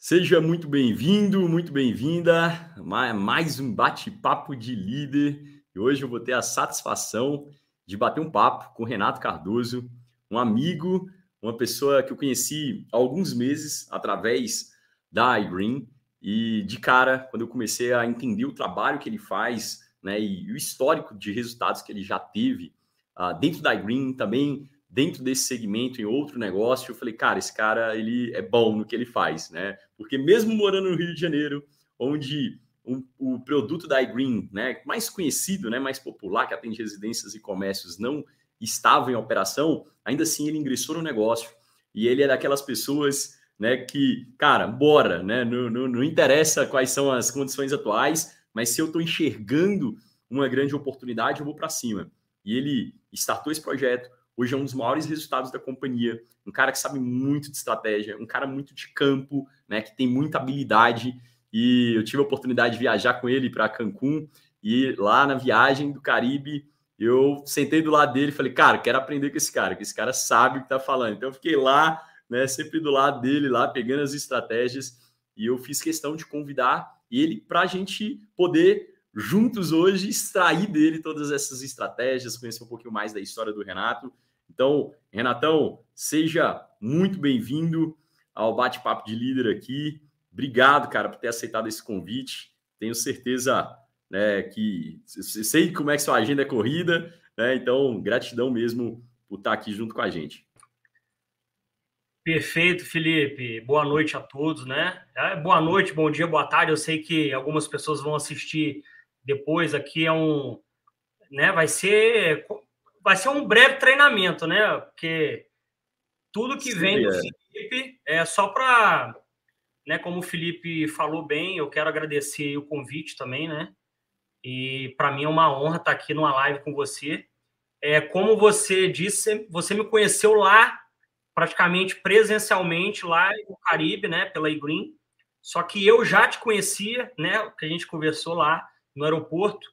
Seja muito bem-vindo, muito bem-vinda. Mais um bate-papo de líder. E hoje eu vou ter a satisfação de bater um papo com o Renato Cardoso, um amigo, uma pessoa que eu conheci há alguns meses através da iGreen. E de cara, quando eu comecei a entender o trabalho que ele faz, né, e o histórico de resultados que ele já teve dentro da iGreen, também dentro desse segmento em outro negócio, eu falei, cara, esse cara ele é bom no que ele faz, né? Porque mesmo morando no Rio de Janeiro, onde o produto da iGreen, né, mais conhecido, né, mais popular, que atende residências e comércios, não estava em operação, ainda assim ele ingressou no negócio e ele é daquelas pessoas, né, que, cara, bora, né? Não interessa quais são as condições atuais, mas se eu estou enxergando uma grande oportunidade, eu vou para cima. E ele startou esse projeto. Hoje é um dos maiores resultados da companhia, um cara que sabe muito de estratégia, um cara muito de campo, né, que tem muita habilidade. E eu tive a oportunidade de viajar com ele para Cancún, e lá na viagem do Caribe, eu sentei do lado dele e falei, cara, quero aprender com esse cara, que esse cara sabe o que está falando. Então eu fiquei lá, né, sempre do lado dele, lá pegando as estratégias, e eu fiz questão de convidar ele para a gente poder juntos hoje extrair dele todas essas estratégias, conhecer um pouquinho mais da história do Renato. Então, Renatão, seja muito bem-vindo ao Bate-Papo de Líder aqui. Obrigado, cara, por ter aceitado esse convite. Tenho certeza, né, que sei como é que sua agenda é corrida, né? Então, gratidão mesmo por estar aqui junto com a gente. Perfeito, Felipe. Boa noite a todos, né? Boa noite, bom dia, boa tarde. Eu sei que algumas pessoas vão assistir depois. Aqui né? Vai ser um breve treinamento, né? Porque tudo que vem do Felipe é só para, né? Como o Felipe falou bem, eu quero agradecer o convite também, né? E para mim é uma honra estar aqui numa live com você. Como você disse, você me conheceu lá praticamente presencialmente lá no Caribe, né, pela iGreen. Só que eu já te conhecia, né, que a gente conversou lá no aeroporto.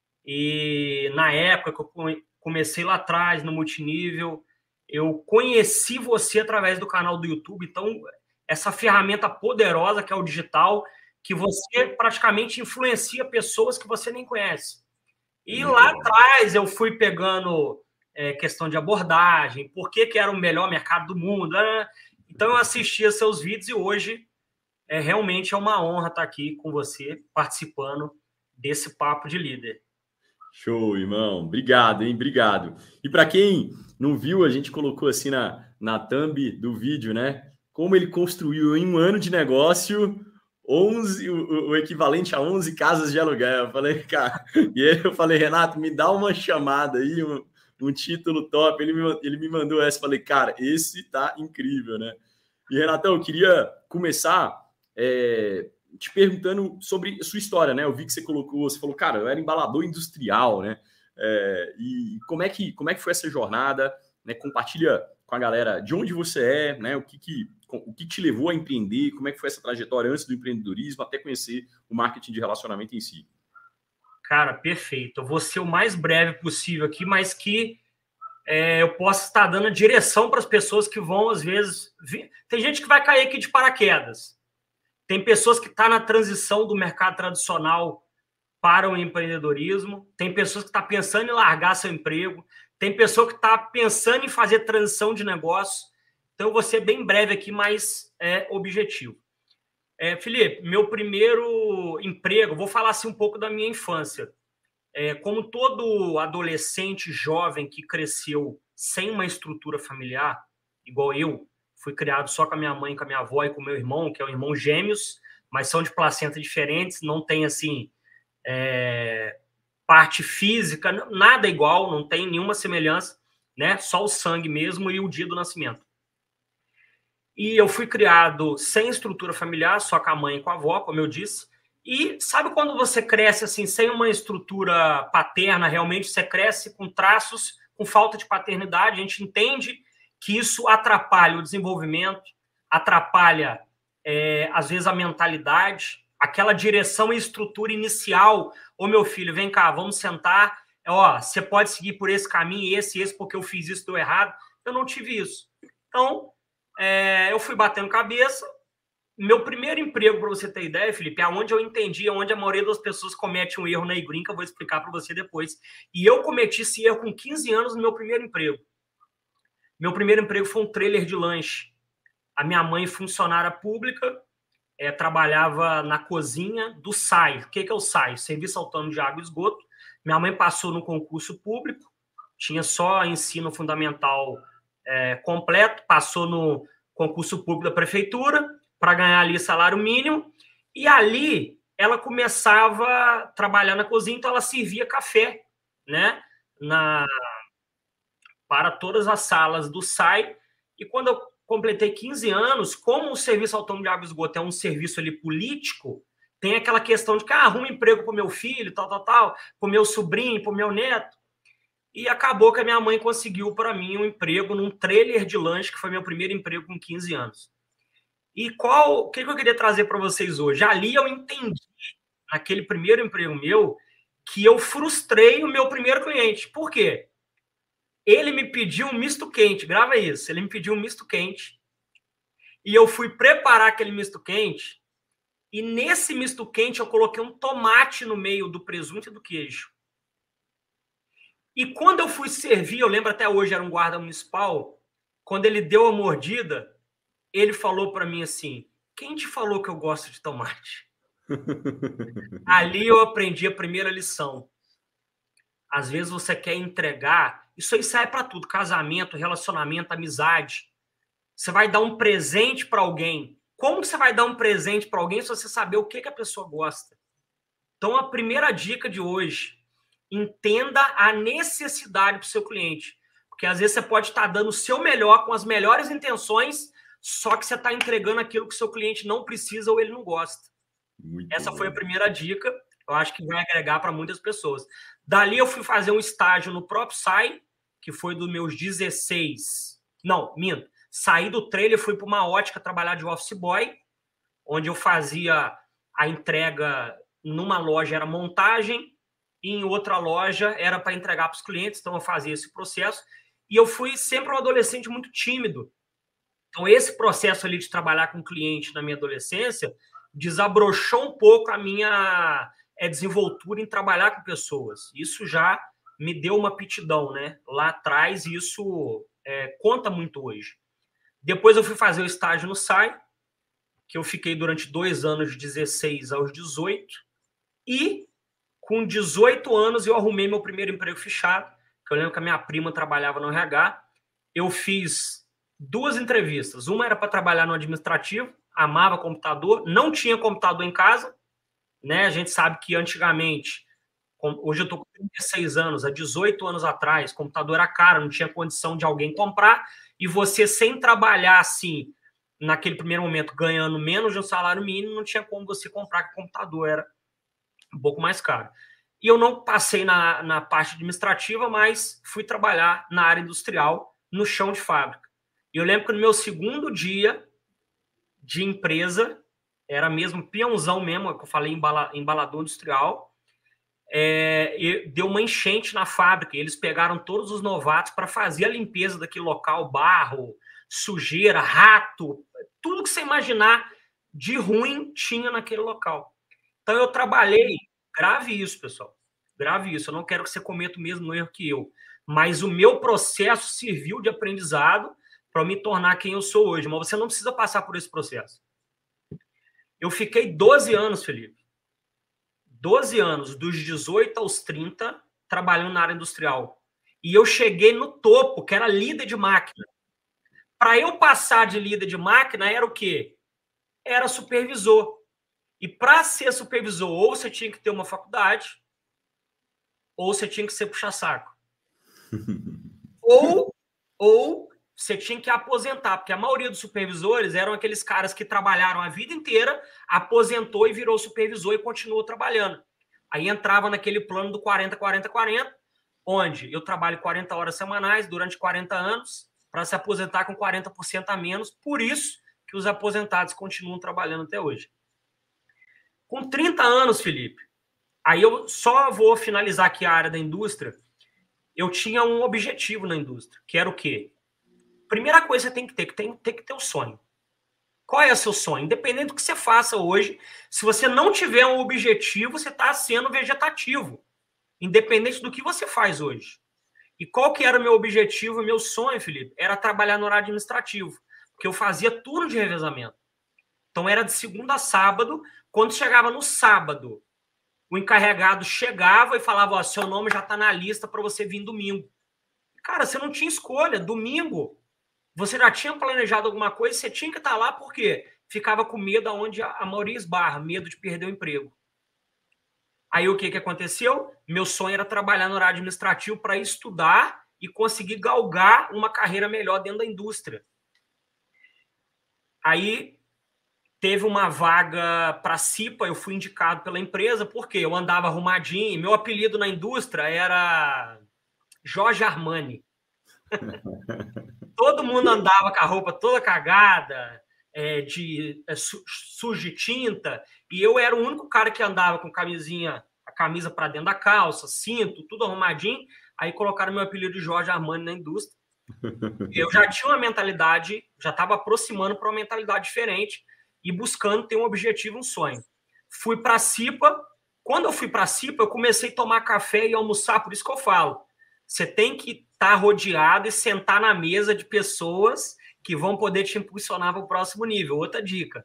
E na época que eu comecei lá atrás no multinível, eu conheci você através do canal do YouTube. Então, essa ferramenta poderosa que é o digital, que você praticamente influencia pessoas que você nem conhece. E lá atrás eu fui pegando questão de abordagem, por que era o melhor mercado do mundo. Né? Então eu assistia seus vídeos e hoje realmente é uma honra estar aqui com você, participando desse papo de líder. Show, irmão. Obrigado, hein? Obrigado. E para quem não viu, a gente colocou assim na thumb do vídeo, né? Como ele construiu em um ano de negócio 11, o equivalente a 11 casas de aluguel. Eu falei, cara, e aí eu falei, Renato, me dá uma chamada aí, um título top. Ele me mandou essa. Falei, cara, esse tá incrível, né? E Renatão, eu queria começar te perguntando sobre a sua história, né? Eu vi que você falou, cara, eu era embalador industrial, né? E como é que foi essa jornada? Né? Compartilha com a galera de onde você é, né? O que te levou a empreender? Como é que foi essa trajetória antes do empreendedorismo até conhecer o marketing de relacionamento em si? Cara, perfeito. Eu vou ser o mais breve possível aqui, mas que eu possa estar dando direção para as pessoas que vão, às vezes... Tem gente que vai cair aqui de paraquedas. Tem pessoas que estão na transição do mercado tradicional para o empreendedorismo, tem pessoas que estão pensando em largar seu emprego, tem pessoa que está pensando em fazer transição de negócio. Então, eu vou ser bem breve aqui, mas objetivo. Felipe, meu primeiro emprego, vou falar assim um pouco da minha infância. Como todo adolescente jovem que cresceu sem uma estrutura familiar, igual eu, fui criado só com a minha mãe, com a minha avó e com o meu irmão, que é um irmão gêmeos, mas são de placentas diferentes, não tem assim parte física, nada igual, não tem nenhuma semelhança, né? Só o sangue mesmo e o dia do nascimento. E eu fui criado sem estrutura familiar, só com a mãe e com a avó, como eu disse. E sabe quando você cresce assim, sem uma estrutura paterna, realmente você cresce com traços, com falta de paternidade, a gente entende que isso atrapalha o desenvolvimento, atrapalha, às vezes, a mentalidade, aquela direção e estrutura inicial. Ô, meu filho, vem cá, vamos sentar. Você pode seguir por esse caminho, esse, porque eu fiz isso, deu errado. Eu não tive isso. Então, eu fui batendo cabeça, meu primeiro emprego, para você ter ideia, Felipe, é onde eu entendi, onde a maioria das pessoas comete um erro na e-green, que eu vou explicar para você depois. E eu cometi esse erro com 15 anos no meu primeiro emprego. Meu primeiro emprego foi um trailer de lanche. A minha mãe, funcionária pública, trabalhava na cozinha do SAI. O que é o SAI? Serviço Autônomo de Água e Esgoto. Minha mãe passou no concurso público, tinha só ensino fundamental completo, passou no concurso público da prefeitura para ganhar ali salário mínimo, e ali ela começava a trabalhar na cozinha, então ela servia café, né, para todas as salas do SAI. E quando eu completei 15 anos, como o Serviço Autônomo de Água e Esgoto é um serviço ali político, tem aquela questão de que arruma emprego para o meu filho, tal, para o meu sobrinho, para o meu neto. E acabou que a minha mãe conseguiu para mim um emprego num trailer de lanche, que foi meu primeiro emprego com 15 anos. E o que eu queria trazer para vocês hoje? Ali eu entendi, naquele primeiro emprego meu, que eu frustrei o meu primeiro cliente. Por quê? Ele me pediu um misto quente, grava isso. Ele me pediu um misto quente e eu fui preparar aquele misto quente, e nesse misto quente eu coloquei um tomate no meio do presunto e do queijo. E quando eu fui servir, eu lembro até hoje, era um guarda municipal, quando ele deu a mordida, ele falou para mim assim: quem te falou que eu gosto de tomate? Ali eu aprendi a primeira lição. Às vezes você quer entregar, isso aí sai para tudo, casamento, relacionamento, amizade. Você vai dar um presente para alguém. Como que você vai dar um presente para alguém se você saber o que a pessoa gosta? Então, a primeira dica de hoje: entenda a necessidade do seu cliente. Porque às vezes você pode estar dando o seu melhor, com as melhores intenções, só que você está entregando aquilo que o seu cliente não precisa ou ele não gosta. Essa foi a primeira dica. Eu acho que vai agregar para muitas pessoas. Dali eu fui fazer um estágio no próprio SAI, que foi dos meus 16... Não, minto. Saí do trailer, fui para uma ótica trabalhar de office boy, onde eu fazia a entrega numa loja, era montagem, e em outra loja era para entregar para os clientes, então eu fazia esse processo. E eu fui sempre um adolescente muito tímido. Então esse processo ali de trabalhar com cliente na minha adolescência desabrochou um pouco a minha desenvoltura em trabalhar com pessoas. Isso já me deu uma aptidão, né? Lá atrás, e isso conta muito hoje. Depois eu fui fazer o estágio no SAI, que eu fiquei durante 2 anos, de 16 aos 18, e com 18 anos eu arrumei meu primeiro emprego fichado, que eu lembro que a minha prima trabalhava no RH. Eu fiz 2 entrevistas. Uma era para trabalhar no administrativo, amava computador, não tinha computador em casa, né? A gente sabe que antigamente, hoje eu estou com 36 anos, há 18 anos atrás, computador era caro, não tinha condição de alguém comprar, e você, sem trabalhar assim, naquele primeiro momento, ganhando menos de um salário mínimo, não tinha como você comprar, que o computador era um pouco mais caro. E eu não passei na parte administrativa, mas fui trabalhar na área industrial, no chão de fábrica. E eu lembro que no meu segundo dia de empresa, era mesmo peãozão mesmo, que eu falei, embalador industrial, deu uma enchente na fábrica. Eles pegaram todos os novatos para fazer a limpeza daquele local, barro, sujeira, rato, tudo que você imaginar de ruim tinha naquele local. Então eu trabalhei, grave isso, pessoal, grave isso, eu não quero que você cometa o mesmo erro que eu, mas o meu processo serviu de aprendizado para me tornar quem eu sou hoje, mas você não precisa passar por esse processo. Eu fiquei 12 anos, Felipe, 12 anos, dos 18 aos 30, trabalhando na área industrial. E eu cheguei no topo, que era líder de máquina. Para eu passar de líder de máquina, era o quê? Era supervisor. E para ser supervisor, ou você tinha que ter uma faculdade, ou você tinha que ser puxa-saco. ou você tinha que aposentar, porque a maioria dos supervisores eram aqueles caras que trabalharam a vida inteira, aposentou e virou supervisor e continuou trabalhando. Aí entrava naquele plano do 40-40-40, onde eu trabalho 40 horas semanais durante 40 anos para se aposentar com 40% a menos. Por isso que os aposentados continuam trabalhando até hoje. Com 30 anos, Felipe, aí eu só vou finalizar aqui a área da indústria. Eu tinha um objetivo na indústria, que era o quê? Primeira coisa que você tem que ter o sonho. Qual é o seu sonho? Independente do que você faça hoje, se você não tiver um objetivo, você está sendo vegetativo. Independente do que você faz hoje. E qual que era o meu objetivo, o meu sonho, Felipe? Era trabalhar no horário administrativo, porque eu fazia turno de revezamento. Então era de segunda a sábado. Quando chegava no sábado, o encarregado chegava e falava, ó, seu nome já está na lista para você vir domingo. Cara, você não tinha escolha. Domingo, você já tinha planejado alguma coisa, você tinha que estar lá porque ficava com medo aonde a maioria esbarra, medo de perder o emprego. Aí o que aconteceu? Meu sonho era trabalhar no horário administrativo para estudar e conseguir galgar uma carreira melhor dentro da indústria. Aí teve uma vaga para a CIPA, eu fui indicado pela empresa, porque eu andava arrumadinho, meu apelido na indústria era Jorge Armani. Todo mundo andava com a roupa toda cagada, suja de tinta, e eu era o único cara que andava com a camisa para dentro da calça, cinto, tudo arrumadinho. Aí colocaram meu apelido de Jorge Armani na indústria. Eu já tinha uma mentalidade, já estava aproximando para uma mentalidade diferente e buscando ter um objetivo, um sonho. Fui para a CIPA. Quando eu fui para a CIPA, eu comecei a tomar café e almoçar, por isso que eu falo. Você tem que estar rodeado e sentar na mesa de pessoas que vão poder te impulsionar para o próximo nível. Outra dica.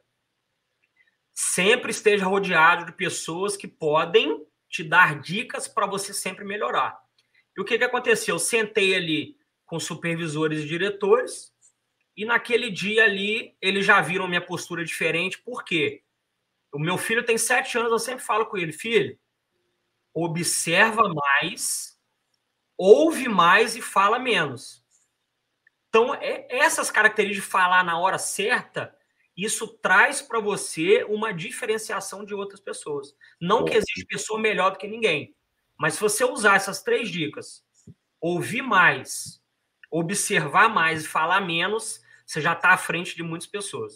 Sempre esteja rodeado de pessoas que podem te dar dicas para você sempre melhorar. E o que aconteceu? Eu sentei ali com supervisores e diretores e naquele dia ali eles já viram minha postura diferente. Por quê? O meu filho tem 7 anos, eu sempre falo com ele, filho, observa mais, ouve mais e fala menos. Então, essas características de falar na hora certa, isso traz para você uma diferenciação de outras pessoas. Não que existe pessoa melhor do que ninguém, mas se você usar essas 3 dicas, ouvir mais, observar mais e falar menos, você já está à frente de muitas pessoas.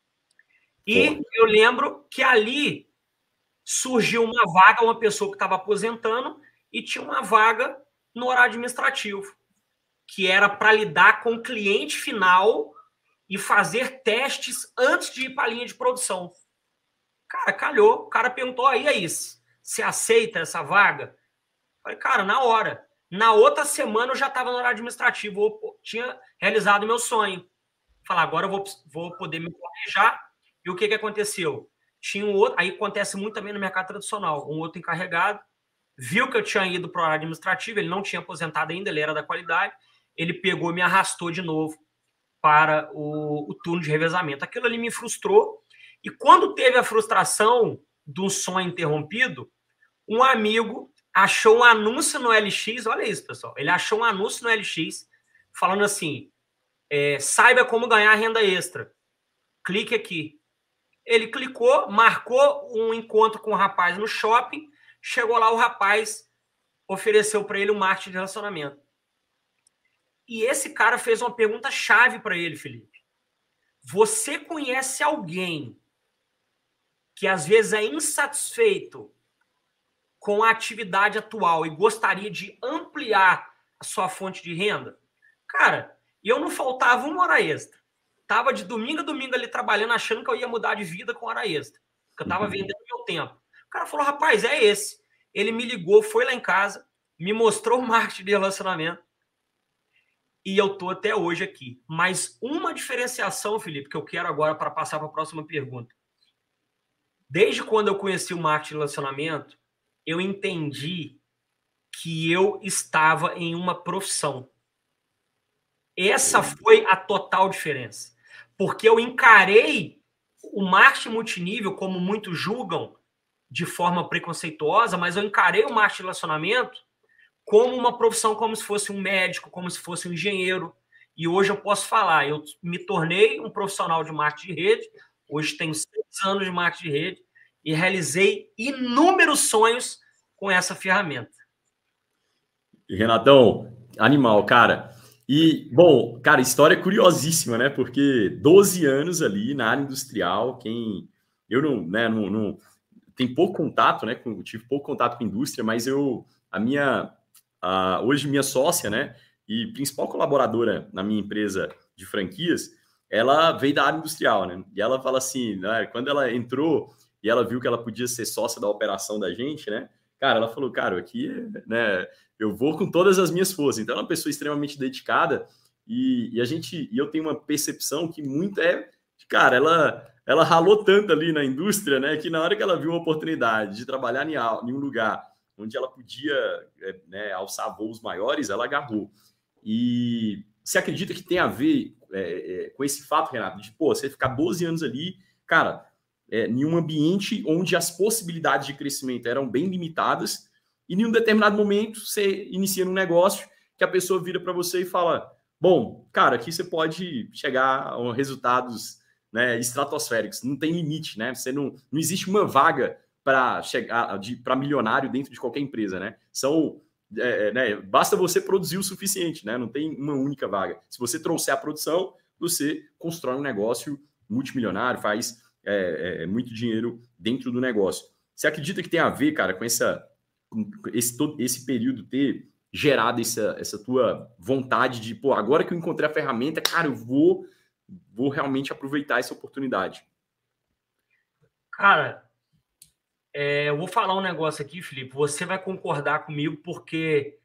E eu lembro que ali surgiu uma vaga, uma pessoa que estava aposentando e tinha uma vaga no horário administrativo, que era para lidar com o cliente final e fazer testes antes de ir para a linha de produção. Cara, calhou. O cara perguntou, e aí, você aceita essa vaga? Eu falei, cara, na hora. Na outra semana eu já estava no horário administrativo, eu tinha realizado o meu sonho. Falar, agora eu vou poder me planejar. E o que aconteceu? Tinha um outro, aí acontece muito também no mercado tradicional, um outro encarregado, viu que eu tinha ido para o horário administrativo, ele não tinha aposentado ainda, ele era da qualidade, ele pegou e me arrastou de novo para o turno de revezamento. Aquilo ali me frustrou, e quando teve a frustração do sonho interrompido, um amigo achou um anúncio no LX, olha isso, pessoal, ele achou um anúncio no LX falando assim, saiba como ganhar renda extra. Clique aqui. Ele clicou, marcou um encontro com o rapaz no shopping, chegou lá, o rapaz ofereceu para ele um marketing de relacionamento. E esse cara fez uma pergunta chave para ele, Felipe. Você conhece alguém que às vezes é insatisfeito com a atividade atual e gostaria de ampliar a sua fonte de renda? Cara, eu não faltava uma hora extra. Tava de domingo a domingo ali trabalhando, achando que eu ia mudar de vida com hora extra. Que eu tava vendendo meu tempo. O cara falou, rapaz, é esse. Ele me ligou, foi lá em casa, me mostrou o marketing de relacionamento. E eu tô até hoje aqui. Mas uma diferenciação, Felipe, que eu quero agora para passar para a próxima pergunta. Desde quando eu conheci o marketing de relacionamento, eu entendi que eu estava em uma profissão. Essa foi a total diferença. Porque eu encarei o marketing multinível, como muitos julgam, de forma preconceituosa, mas eu encarei o marketing de relacionamento como uma profissão, como se fosse um médico, como se fosse um engenheiro. E hoje eu posso falar, eu me tornei um profissional de marketing de rede, hoje tenho 6 anos de marketing de rede e realizei inúmeros sonhos com essa ferramenta. Renatão, animal, cara. E, bom, cara, história curiosíssima, né? Porque 12 anos ali na área industrial, eu não tem pouco contato, né? Tive pouco contato com a indústria, mas hoje minha sócia, né? E principal colaboradora na minha empresa de franquias, ela veio da área industrial, né? E ela fala assim, né, quando ela entrou e ela viu que ela podia ser sócia da operação da gente, né? Cara, ela falou, cara, aqui, né, eu vou com todas as minhas forças. Então, ela é uma pessoa extremamente dedicada e eu tenho uma percepção que muito cara, ela ralou tanto ali na indústria, né, que na hora que ela viu uma oportunidade de trabalhar em um lugar onde ela podia, né, alçar voos maiores, ela agarrou. E você acredita que tem a ver com esse fato, Renato, de pô, você ficar 12 anos ali, cara, em um ambiente onde as possibilidades de crescimento eram bem limitadas, e em um determinado momento você inicia um negócio que a pessoa vira para você e fala: bom, cara, aqui você pode chegar a resultados, né, estratosféricos, não tem limite, né? Você não existe uma vaga para chegar para milionário dentro de qualquer empresa, né? Né, basta você produzir o suficiente, né? Não tem uma única vaga. Se você trouxer a produção, você constrói um negócio multimilionário, faz muito dinheiro dentro do negócio. Você acredita que tem a ver, cara, com esse período ter gerado essa tua vontade de, pô, agora que eu encontrei a ferramenta, cara, eu vou realmente aproveitar essa oportunidade? Cara, eu vou falar um negócio aqui, Felipe. Você vai concordar comigo porque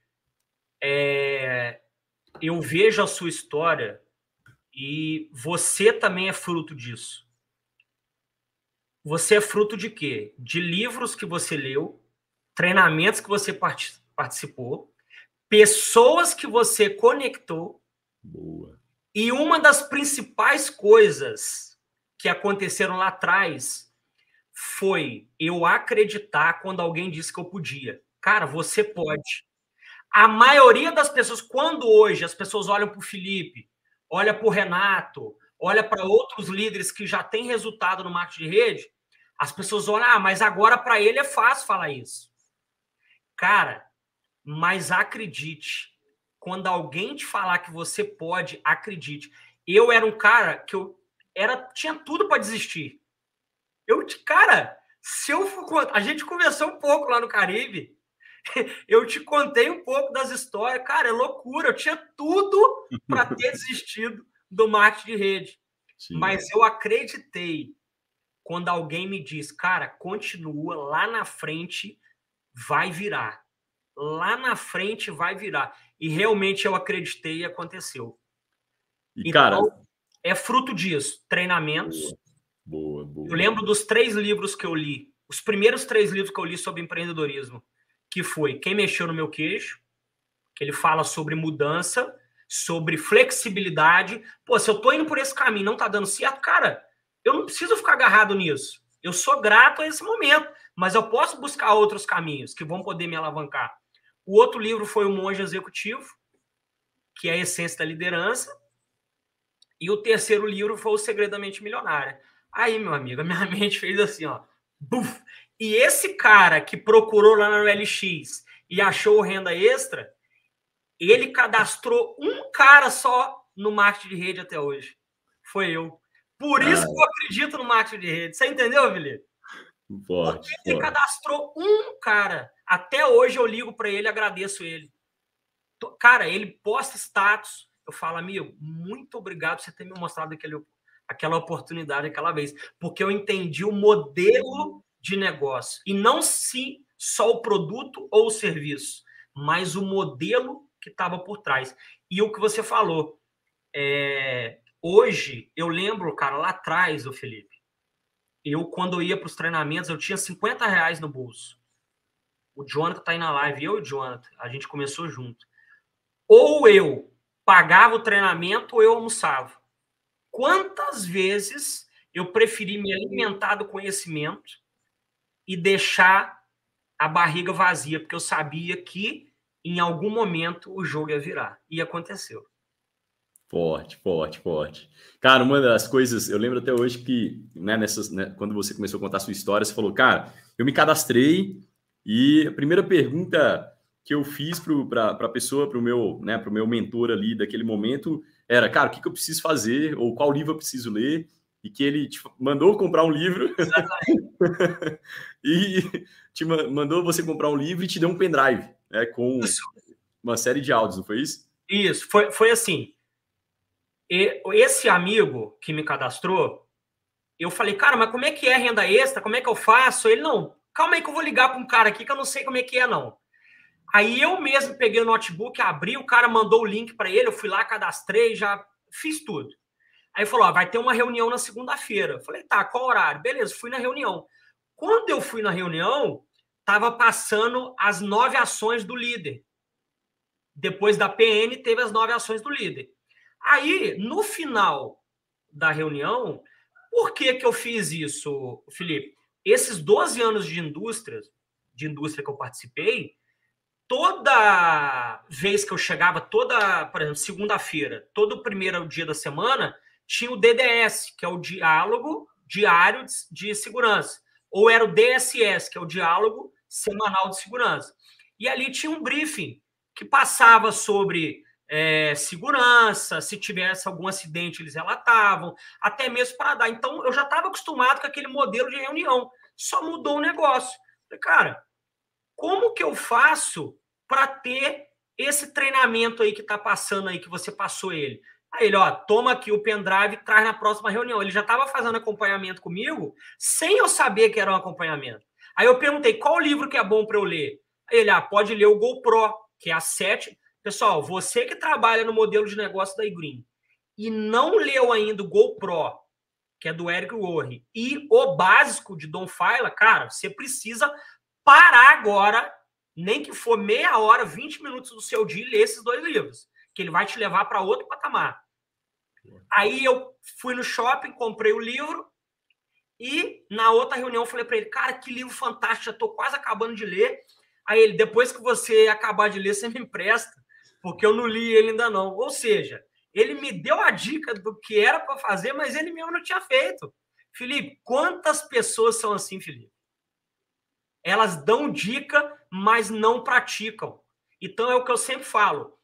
eu vejo a sua história e você também é fruto disso. Você é fruto de quê? De livros que você leu, treinamentos que você participou, pessoas que você conectou. Boa. E uma das principais coisas que aconteceram lá atrás foi eu acreditar quando alguém disse que eu podia. Cara, você pode. A maioria das pessoas, quando hoje as pessoas olham para o Felipe, olha para o Renato, olha para outros líderes que já têm resultado no marketing de rede, as pessoas olham, mas agora para ele é fácil falar isso. Cara, mas acredite, quando alguém te falar que você pode, acredite. Eu era um cara que tinha tudo para desistir. Cara, a gente conversou um pouco lá no Caribe. Eu te contei um pouco das histórias. Cara, é loucura. Eu tinha tudo para ter desistido do marketing de rede. Sim. Mas eu acreditei quando alguém me diz, cara, continua, lá na frente vai virar. Lá na frente vai virar. E realmente eu acreditei e aconteceu. E, então, cara, é fruto disso. Treinamentos. Boa. Eu lembro dos 3 livros que eu li. Os primeiros 3 livros que eu li sobre empreendedorismo. Que foi Quem Mexeu no Meu Queixo, que ele fala sobre mudança, sobre flexibilidade. Pô, se eu tô indo por esse caminho e não tá dando certo, cara, eu não preciso ficar agarrado nisso. Eu sou grato a esse momento, mas eu posso buscar outros caminhos que vão poder me alavancar. O outro livro foi O Monge Executivo, que é a essência da liderança. E o terceiro livro foi O Segredo da Mente Milionária. Aí, meu amigo, a minha mente fez assim, ó. Buf! E esse cara que procurou lá no LX e achou renda extra, ele cadastrou um cara só no marketing de rede até hoje. Foi eu. Por isso que eu acredito no marketing de rede. Você entendeu, Felipe? Porque ele cadastrou um cara. Até hoje eu ligo para ele e agradeço ele. Cara, ele posta status. Eu falo, amigo, muito obrigado por você ter me mostrado aquela oportunidade aquela vez. Porque eu entendi o modelo de negócio. E não só o produto ou o serviço, mas o modelo que estava por trás. E o que você falou. Hoje, eu lembro, cara, lá atrás, o Felipe, quando eu ia para os treinamentos, eu tinha R$50 no bolso. O Jonathan tá aí na live, eu e o Jonathan, a gente começou junto. Ou eu pagava o treinamento ou eu almoçava. Quantas vezes eu preferi me alimentar do conhecimento e deixar a barriga vazia, porque eu sabia que em algum momento o jogo ia virar. E aconteceu. Forte. Cara, uma das coisas, eu lembro até hoje que, né, quando você começou a contar a sua história, você falou, cara, eu me cadastrei e a primeira pergunta que eu fiz para a pessoa, para o meu mentor ali daquele momento, era, cara, o que eu preciso fazer ou qual livro eu preciso ler? E que ele te mandou comprar um livro e mandou você comprar um livro e te deu um pendrive, né, com uma série de áudios, não foi isso? Isso, foi assim. esse amigo que me cadastrou, eu falei, cara, mas como é que é renda extra? Como é que eu faço? Ele, não, calma aí que eu vou ligar para um cara aqui que eu não sei como é que é, não. Aí eu mesmo peguei o notebook, abri, o cara mandou o link para ele, eu fui lá, cadastrei, já fiz tudo. Aí falou, ó, vai ter uma reunião na segunda-feira. Eu falei, tá, qual horário? Beleza, fui na reunião. Quando eu fui na reunião, tava passando as 9 ações do líder. Depois da PN, teve as 9 ações do líder. Aí, no final da reunião, por que eu fiz isso, Felipe? Esses 12 anos de indústria que eu participei, toda vez que eu chegava, por exemplo, segunda-feira, todo primeiro dia da semana, tinha o DDS, que é o Diálogo Diário de Segurança, ou era o DSS, que é o Diálogo Semanal de Segurança. E ali tinha um briefing que passava sobre segurança, se tivesse algum acidente, eles relatavam, até mesmo para dar. Então, eu já estava acostumado com aquele modelo de reunião, só mudou o negócio. Falei, cara, como que eu faço para ter esse treinamento aí que está passando aí, que você passou ele? Aí ele, ó, toma aqui o pendrive e traz na próxima reunião. Ele já estava fazendo acompanhamento comigo, sem eu saber que era um acompanhamento. Aí eu perguntei, qual livro que é bom para eu ler? Aí ele, pode ler o GoPro, que é a 7. Pessoal, você que trabalha no modelo de negócio da iGreen e não leu ainda o GoPro, que é do Eric Worre, e o básico de Don Fila, cara, você precisa parar agora, nem que for meia hora, 20 minutos do seu dia e ler esses 2 livros, que ele vai te levar para outro patamar. Aí eu fui no shopping, comprei o livro e na outra reunião eu falei para ele, cara, que livro fantástico, já estou quase acabando de ler. Aí ele, depois que você acabar de ler, você me empresta, porque eu não li ele ainda não. Ou seja, ele me deu a dica do que era para fazer, mas ele mesmo não tinha feito. Felipe, quantas pessoas são assim, Felipe? Elas dão dica, mas não praticam. Então, é o que eu sempre falo.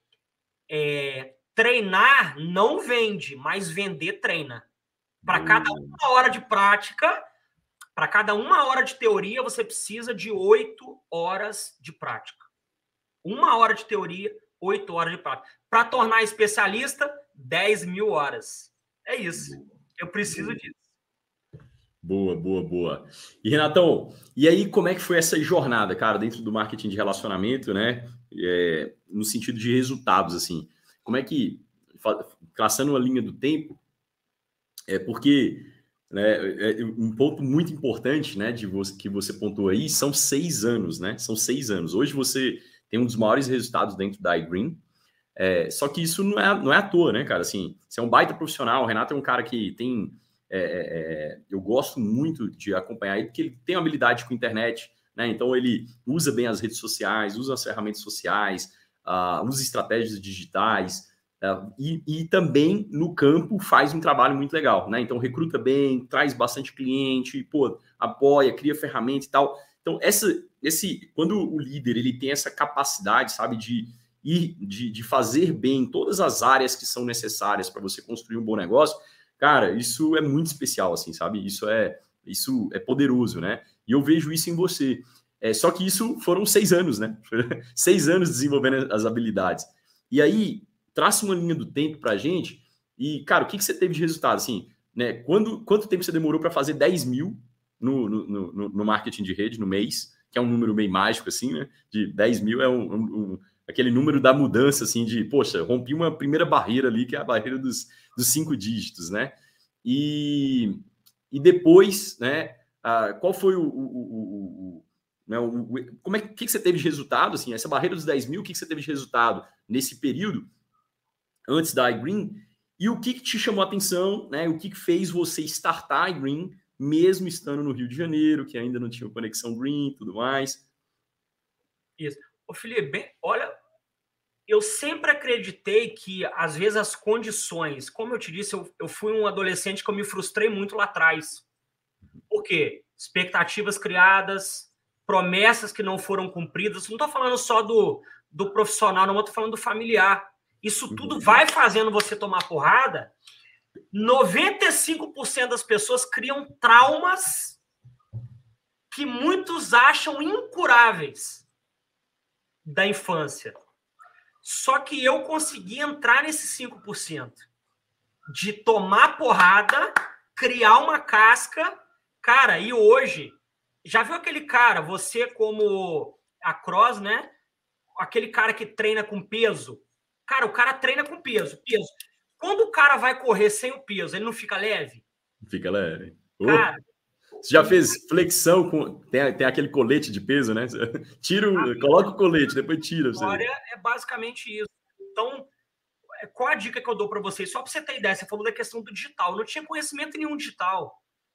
Treinar não vende, mas vender treina. Para cada 1 hora de prática, para cada 1 hora de teoria, você precisa de 8 horas de prática. 1 hora de teoria, 8 horas de prática. Para tornar especialista, 10.000 horas. É isso. Eu preciso disso. Boa, boa, boa. E, Renatão, e aí como é que foi essa jornada, cara, dentro do marketing de relacionamento, né? No sentido de resultados, assim. Como é que, traçando uma linha do tempo, porque um ponto muito importante, né, que você pontuou aí, são 6 anos, né? São 6 anos. Hoje você tem um dos maiores resultados dentro da iGreen, só que isso não é à toa, né, cara? Assim, você é um baita profissional, o Renato é um cara que tem... eu gosto muito de acompanhar ele, porque ele tem uma habilidade com a internet, né? Então ele usa bem as redes sociais, usa as ferramentas sociais, usa estratégias digitais, e também no campo faz um trabalho muito legal, né? Então recruta bem, traz bastante cliente, apoia, cria ferramenta e tal. Então quando o líder ele tem essa capacidade, sabe, de fazer bem todas as áreas que são necessárias para você construir um bom negócio, cara, isso é muito especial, assim, sabe? Isso é poderoso, né? E eu vejo isso em você. Só que isso foram 6 anos, né? 6 anos desenvolvendo as habilidades. E aí, traça uma linha do tempo pra gente e, cara, o que você teve de resultado? Assim, né? Quanto tempo você demorou para fazer 10.000 no marketing de rede, no mês? Que é um número meio mágico, assim, né? De 10.000 é aquele número da mudança, assim, de, poxa, rompi uma primeira barreira ali, que é a barreira dos 5 dígitos, né? E depois, né, qual foi o que você teve de resultado, assim, essa barreira dos 10.000, o que você teve de resultado nesse período, antes da iGreen, e o que te chamou a atenção, né, o que fez você startar a iGreen, mesmo estando no Rio de Janeiro, que ainda não tinha conexão Green e tudo mais. Isso. Ô, Felipe, olha, eu sempre acreditei que, às vezes, as condições... Como eu te disse, eu fui um adolescente que eu me frustrei muito lá atrás. Por quê? Expectativas criadas, promessas que não foram cumpridas. Não estou falando só do profissional, não, estou falando do familiar. Isso tudo vai fazendo você tomar porrada. 95% das pessoas criam traumas que muitos acham incuráveis da infância. Só que eu consegui entrar nesses 5%. de tomar porrada, criar uma casca. Cara, e hoje, já viu aquele cara, você como a Cross, né? Aquele cara que treina com peso. Cara, o cara treina com peso. Quando o cara vai correr sem o peso, ele não fica leve? Fica leve. Cara, você já fez flexão com. Tem aquele colete de peso, né? Coloca o colete, depois tira. A história é basicamente isso. Então, qual a dica que eu dou para vocês? Só para você ter ideia, você falou da questão do digital. Eu não tinha conhecimento nenhum digital.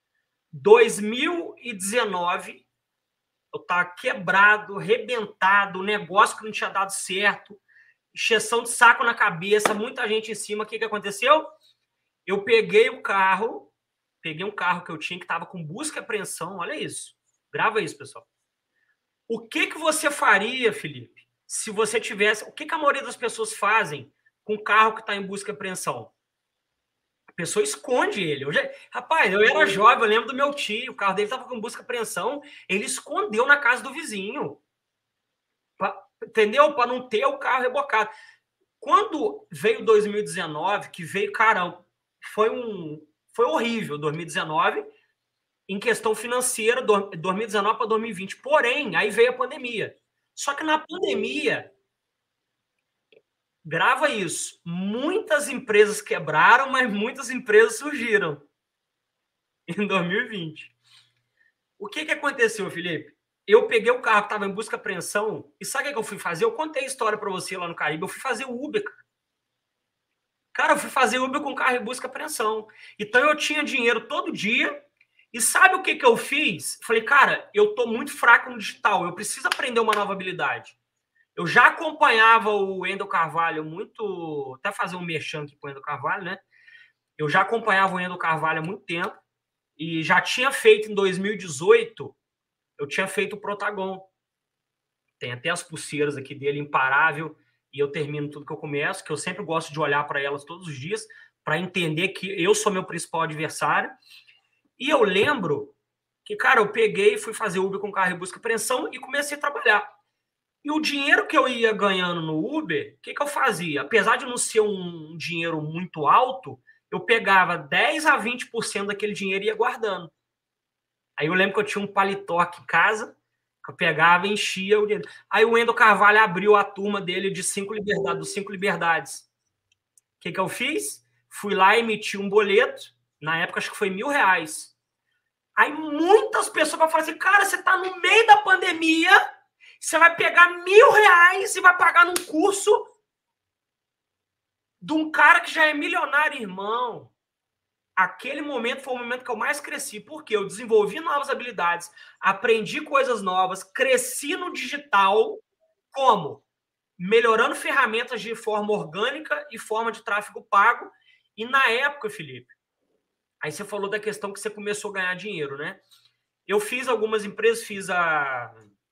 2019, eu estava quebrado, arrebentado, negócio que não tinha dado certo, encheção de saco na cabeça, muita gente em cima. O que aconteceu? Eu peguei um carro que eu tinha que estava com busca e apreensão. Olha isso. Grava isso, pessoal. O que você faria, Felipe, se você tivesse... O que a maioria das pessoas fazem com um carro que está em busca e apreensão? A pessoa esconde ele. Rapaz, eu era jovem, eu lembro do meu tio, o carro dele estava com busca e apreensão, ele escondeu na casa do vizinho. Entendeu? Para não ter o carro rebocado. Quando veio 2019, que veio, cara, foi horrível 2019, em questão financeira, 2019 para 2020. Porém, aí veio a pandemia. Só que na pandemia, grava isso, muitas empresas quebraram, mas muitas empresas surgiram em 2020. O que aconteceu, Felipe? Eu peguei o carro que estava em busca e apreensão, e sabe o que eu fui fazer? Eu contei a história para você lá no Caribe, eu fui fazer Uber, cara. Eu fui fazer Uber com carro em busca e apreensão. Então eu tinha dinheiro todo dia. E sabe o que eu fiz? Falei, cara, eu tô muito fraco no digital, eu preciso aprender uma nova habilidade. Eu já acompanhava o Wendel Carvalho muito... Até fazer um merchan aqui com o Wendel Carvalho, né? Eu já acompanhava o Wendel Carvalho há muito tempo e já tinha feito em 2018, eu tinha feito o Protagon. Tem até as pulseiras aqui dele, Imparável, e eu termino tudo que eu começo, que eu sempre gosto de olhar para elas todos os dias, para entender que eu sou meu principal adversário. E eu lembro que, cara, eu peguei, fui fazer Uber com carro em busca e apreensão e comecei a trabalhar. E o dinheiro que eu ia ganhando no Uber, o que eu fazia? Apesar de não ser um dinheiro muito alto, eu pegava 10 a 20% daquele dinheiro e ia guardando. Aí eu lembro que eu tinha um paletó aqui em casa, que eu pegava e enchia o dinheiro. Aí o Wendel Carvalho abriu a turma dele de 5 liberdades, dos 5 liberdades. O que eu fiz? Fui lá e emiti um boleto, na época acho que foi R$1.000. Aí muitas pessoas vão falar assim, cara, você está no meio da pandemia, você vai pegar R$1.000 e vai pagar num curso de um cara que já é milionário, irmão. Aquele momento foi o momento que eu mais cresci, porque eu desenvolvi novas habilidades, aprendi coisas novas, cresci no digital, como? Melhorando ferramentas de forma orgânica e forma de tráfego pago. E na época, Felipe, aí você falou da questão que você começou a ganhar dinheiro, né? Eu fiz algumas empresas, fiz a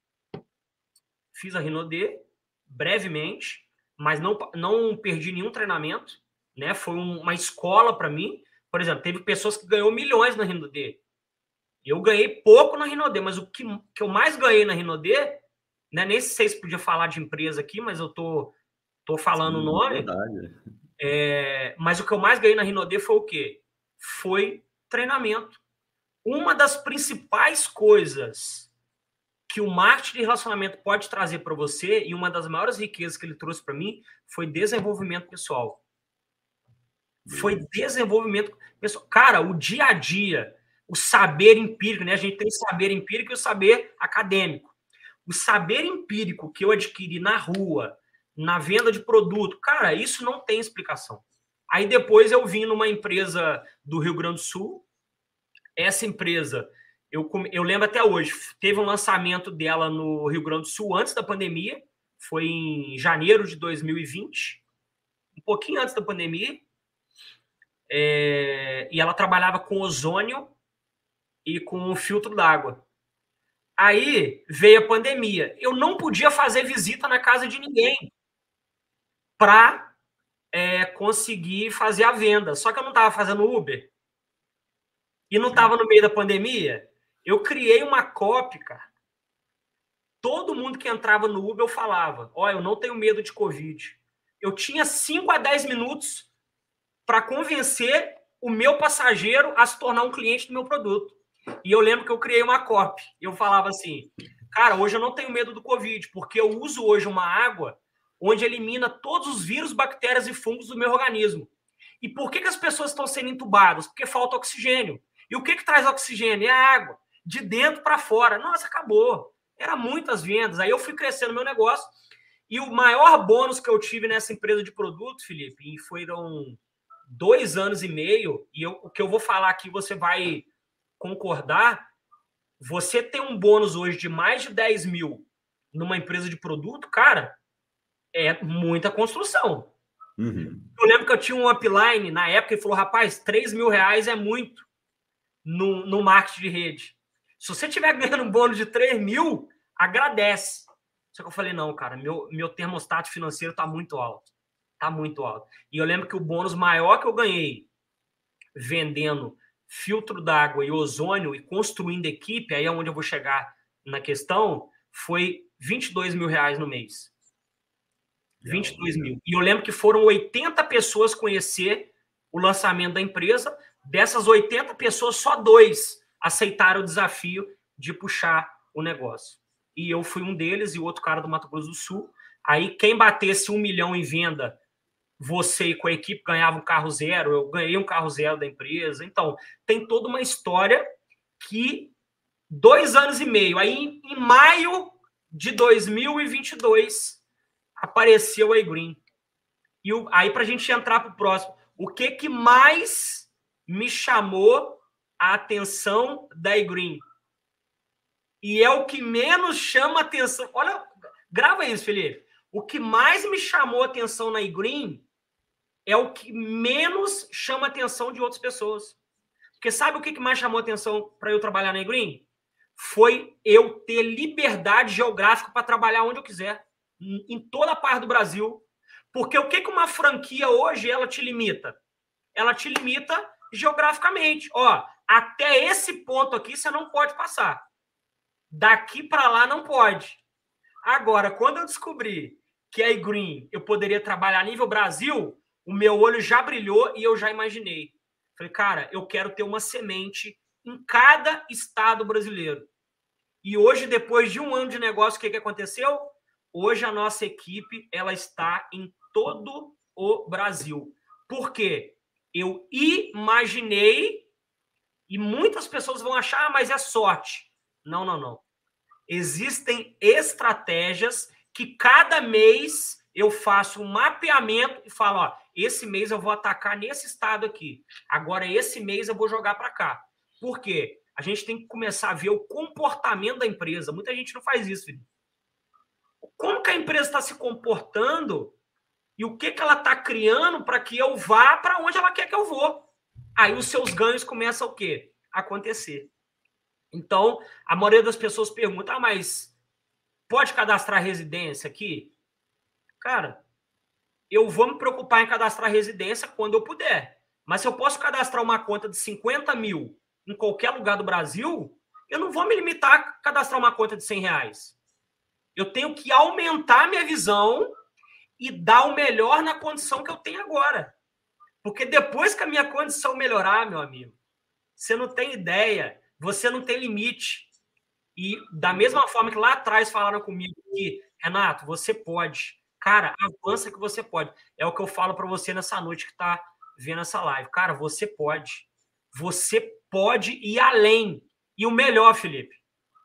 Rinode brevemente, mas não perdi nenhum treinamento, né? Foi uma escola para mim. Por exemplo, teve pessoas que ganhou milhões na Rinode. Eu ganhei pouco na Rinode, mas o que eu mais ganhei na Rinode, né? Nem sei se podia falar de empresa aqui, mas eu tô falando o nome. Mas o que eu mais ganhei na Rinode foi o quê? Foi treinamento. Uma das principais coisas que o marketing de relacionamento pode trazer para você, e uma das maiores riquezas que ele trouxe para mim, foi desenvolvimento pessoal. Foi desenvolvimento pessoal. Cara, o dia a dia, o saber empírico, né? A gente tem o saber empírico e o saber acadêmico. O saber empírico que eu adquiri na rua, na venda de produto, cara, isso não tem explicação. Aí depois eu vim numa empresa do Rio Grande do Sul. Essa empresa, eu lembro até hoje, teve um lançamento dela no Rio Grande do Sul antes da pandemia, foi em janeiro de 2020, um pouquinho antes da pandemia, e ela trabalhava com ozônio e com filtro d'água. Aí veio a pandemia. Eu não podia fazer visita na casa de ninguém para conseguir fazer a venda. Só que eu não estava fazendo Uber e não estava no meio da pandemia. Eu criei uma copy, cara. Todo mundo que entrava no Uber, eu falava, eu não tenho medo de Covid. Eu tinha 5 a 10 minutos para convencer o meu passageiro a se tornar um cliente do meu produto. E eu lembro que eu criei uma copy. Eu falava assim, cara, hoje eu não tenho medo do Covid, porque eu uso hoje uma água onde elimina todos os vírus, bactérias e fungos do meu organismo. E por que as pessoas estão sendo entubadas? Porque falta oxigênio. E o que traz oxigênio? É a água. De dentro para fora. Nossa, acabou. Era muitas vendas. Aí eu fui crescendo meu negócio. E o maior bônus que eu tive nessa empresa de produto, Felipe, e foram 2 anos e meio, e o que eu vou falar aqui você vai concordar, você tem um bônus hoje de mais de 10 mil numa empresa de produto, cara, é muita construção. Uhum. Eu lembro que eu tinha um upline na época e falou, rapaz, 3 mil reais é muito no marketing de rede. Se você estiver ganhando um bônus de 3 mil, agradece. Só que eu falei, não, cara, meu termostato financeiro está muito alto. Está muito alto. E eu lembro que o bônus maior que eu ganhei vendendo filtro d'água e ozônio e construindo equipe, aí é onde eu vou chegar na questão, foi 22 mil reais no mês. 22 mil. E eu lembro que foram 80 pessoas conhecer o lançamento da empresa. Dessas 80 pessoas, só 2 aceitaram o desafio de puxar o negócio. E eu fui um deles e o outro cara do Mato Grosso do Sul. Aí quem batesse 1 milhão em venda, você e com a equipe ganhava um carro zero, eu ganhei um carro zero da empresa. Então, tem toda uma história que 2 anos e meio. Aí, em maio de 2022, apareceu a iGreen. E aí, para a gente entrar para o próximo, o que mais me chamou a atenção da iGreen? E é o que menos chama a atenção. Olha, grava isso, Felipe. O que mais me chamou a atenção na iGreen é o que menos chama a atenção de outras pessoas. Porque sabe o que mais chamou a atenção para eu trabalhar na iGreen? Foi eu ter liberdade geográfica para trabalhar onde eu quiser, em toda a parte do Brasil. Porque o que uma franquia hoje ela te limita? Ela te limita geograficamente. Ó, até esse ponto aqui você não pode passar. Daqui para lá não pode. Agora, quando eu descobri que a iGreen eu poderia trabalhar a nível Brasil, o meu olho já brilhou e eu já imaginei. Falei, cara, eu quero ter uma semente em cada estado brasileiro. E hoje, depois de 1 ano de negócio, o que aconteceu? Hoje a nossa equipe ela está em todo o Brasil. Por quê? Eu imaginei, e muitas pessoas vão achar, mas é sorte. Não, não, não. Existem estratégias que cada mês eu faço um mapeamento e falo, ó, esse mês eu vou atacar nesse estado aqui. Agora, esse mês eu vou jogar para cá. Por quê? A gente tem que começar a ver o comportamento da empresa. Muita gente não faz isso, Felipe. Como que a empresa está se comportando e o que ela está criando para que eu vá para onde ela quer que eu vou. Aí os seus ganhos começam o quê? A acontecer. Então, a maioria das pessoas pergunta, mas pode cadastrar residência aqui? Cara, eu vou me preocupar em cadastrar residência quando eu puder. Mas se eu posso cadastrar uma conta de 50 mil em qualquer lugar do Brasil, eu não vou me limitar a cadastrar uma conta de 100 reais. Eu tenho que aumentar minha visão e dar o melhor na condição que eu tenho agora. Porque depois que a minha condição melhorar, meu amigo, você não tem ideia, você não tem limite. E da mesma forma que lá atrás falaram comigo que, Renato, você pode. Cara, avança que você pode. É o que eu falo para você nessa noite que está vendo essa live. Cara, você pode. Você pode ir além. E o melhor, Felipe,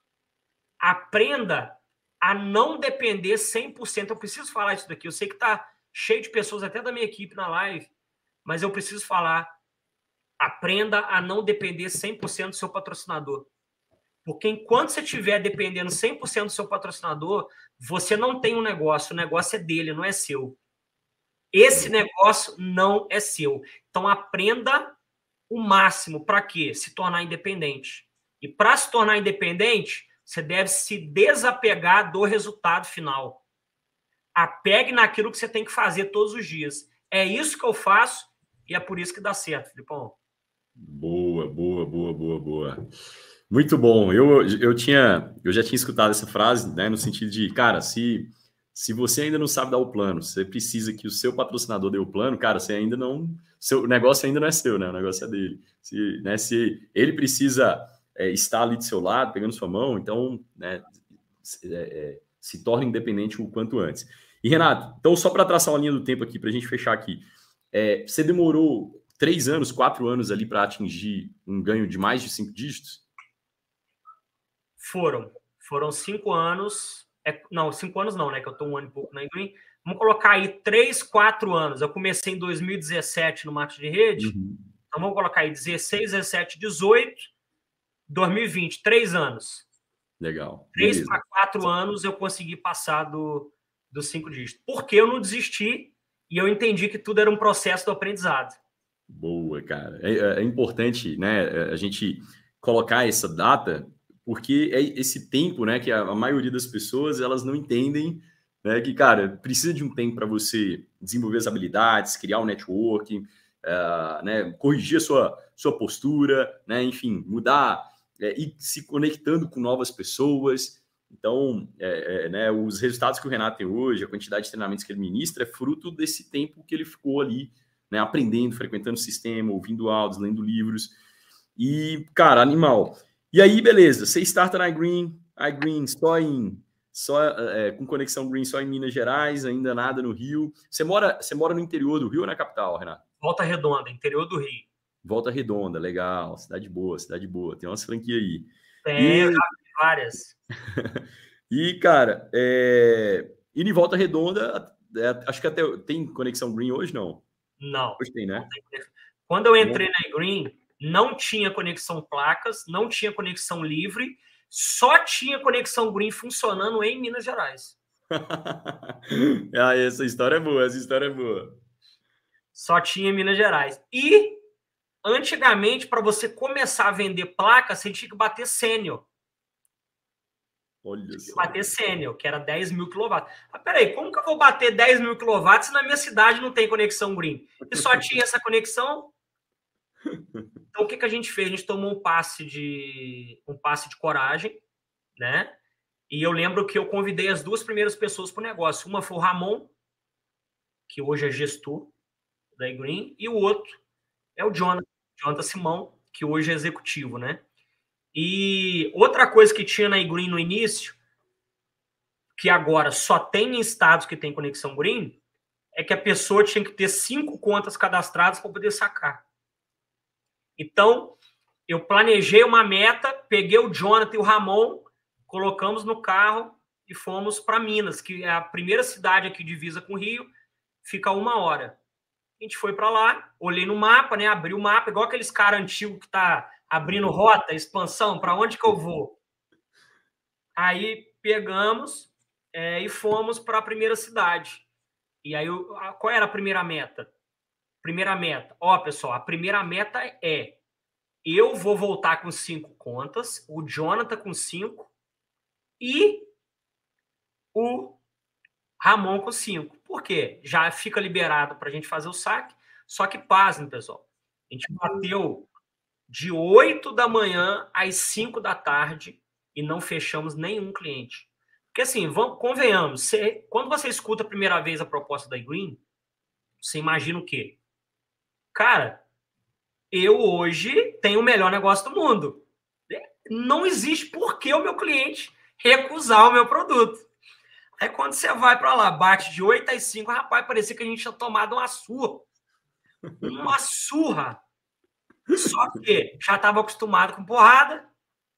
aprenda a não depender 100%. Eu preciso falar isso daqui. Eu sei que está cheio de pessoas, até da minha equipe na live, mas eu preciso falar. Aprenda a não depender 100% do seu patrocinador. Porque enquanto você estiver dependendo 100% do seu patrocinador, você não tem um negócio. O negócio é dele, não é seu. Esse negócio não é seu. Então, aprenda o máximo. Para quê? Se tornar independente. E para se tornar independente, você deve se desapegar do resultado final. Apegue naquilo que você tem que fazer todos os dias. É isso que eu faço e é por isso que dá certo, Filipão. Boa, boa, boa, boa, boa. Muito bom. Eu já tinha escutado essa frase, né, no sentido de, cara, se Se você ainda não sabe dar o plano, você precisa que o seu patrocinador dê o plano, cara, você ainda não. Seu negócio ainda não é seu, né? O negócio é dele. Se ele precisa estar ali do seu lado, pegando sua mão, então, né, se torna independente o quanto antes. E, Renato, então, só para traçar uma linha do tempo aqui, para a gente fechar aqui, você demorou 3 anos, 4 anos ali para atingir um ganho de mais de 5 dígitos? Foram 5 anos. Não, 5 anos não, né? Que eu estou um ano e pouco na Green. Vamos colocar aí 3, 4 anos. Eu comecei em 2017 no marketing de rede. Uhum. Então vamos colocar aí 16, 17, 18, 2020, 3 anos. Legal. 3 para 4 anos eu consegui passar dos 5 dígitos. Porque eu não desisti e eu entendi que tudo era um processo do aprendizado. Boa, cara. É importante, né, a gente colocar essa data, porque é esse tempo, né, que a maioria das pessoas, elas não entendem, né, que, cara, precisa de um tempo para você desenvolver as habilidades, criar um networking, né, corrigir a sua postura, né, enfim, mudar, e se conectando com novas pessoas. Então, né, os resultados que o Renato tem hoje, a quantidade de treinamentos que ele ministra, é fruto desse tempo que ele ficou ali, né, aprendendo, frequentando o sistema, ouvindo áudios, lendo livros. E, cara, animal. E aí, beleza, você starta na iGreen com conexão Green só em Minas Gerais, ainda nada no Rio. Você mora no interior do Rio ou na capital, Renato? Volta Redonda, interior do Rio. Volta Redonda, legal. Cidade boa, cidade boa. Tem umas franquias aí. Eu já vi várias. E, cara, e em Volta Redonda, acho que até tem conexão Green hoje, não? Não. Hoje tem, né? Quando eu entrei na Green, não tinha conexão placas, não tinha conexão livre, só tinha conexão Green funcionando em Minas Gerais. Essa história é boa, Só tinha em Minas Gerais. E, antigamente, para você começar a vender placa, você tinha que bater sênior. Olha só. Bater sênior, que era 10 mil quilowatts. Ah, peraí, como que eu vou bater 10 mil quilowatts se na minha cidade não tem conexão Green? E só tinha essa conexão? Então, o que a gente fez? A gente tomou um passe de coragem, né? E eu lembro que eu convidei as 2 primeiras pessoas para o negócio. Uma foi o Ramon, que hoje é gestor da Green, e o outro é o Jonathan Simão, que hoje é executivo, né? E outra coisa que tinha na Green no início, que agora só tem em estados que tem conexão Green, é que a pessoa tinha que ter 5 contas cadastradas para poder sacar. Então, eu planejei uma meta, peguei o Jonathan e o Ramon, colocamos no carro e fomos para Minas, que é a primeira cidade aqui divisa com o Rio, fica 1 hora. A gente foi para lá, olhei no mapa, né? Abri o mapa, igual aqueles caras antigos que tá abrindo rota, expansão, para onde que eu vou? Aí pegamos e fomos para a primeira cidade. E aí, qual era a primeira meta? Pessoal, a primeira meta é: eu vou voltar com 5 contas, o Jonathan com 5 e o Ramon com 5. Por quê? Já fica liberado para a gente fazer o saque. Só que pasmem, pessoal. A gente bateu de 8 da manhã às 5 da tarde e não fechamos nenhum cliente. Porque assim, convenhamos, quando você escuta a primeira vez a proposta da Green, você imagina o quê? Cara, eu hoje tenho o melhor negócio do mundo. Não existe por que o meu cliente recusar o meu produto. Aí quando você vai para lá, bate de 8 às 5, rapaz, parecia que a gente tinha tomado uma surra. Uma surra. Só que já estava acostumado com porrada.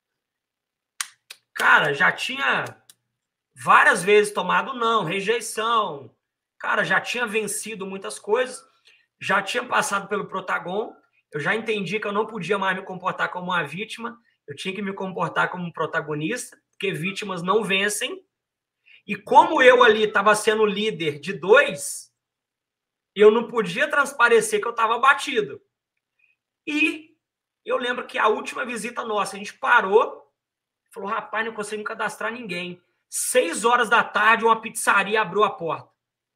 Cara, já tinha várias vezes tomado não, rejeição. Cara, já tinha vencido muitas coisas. Já tinha passado pelo Protagon. Eu já entendi que eu não podia mais me comportar como uma vítima. Eu tinha que me comportar como um protagonista, porque vítimas não vencem. E como eu ali estava sendo líder de 2, eu não podia transparecer que eu estava batido. E eu lembro que a última visita nossa, a gente parou, falou, rapaz, não consigo cadastrar ninguém. 6 horas da tarde, uma pizzaria abriu a porta.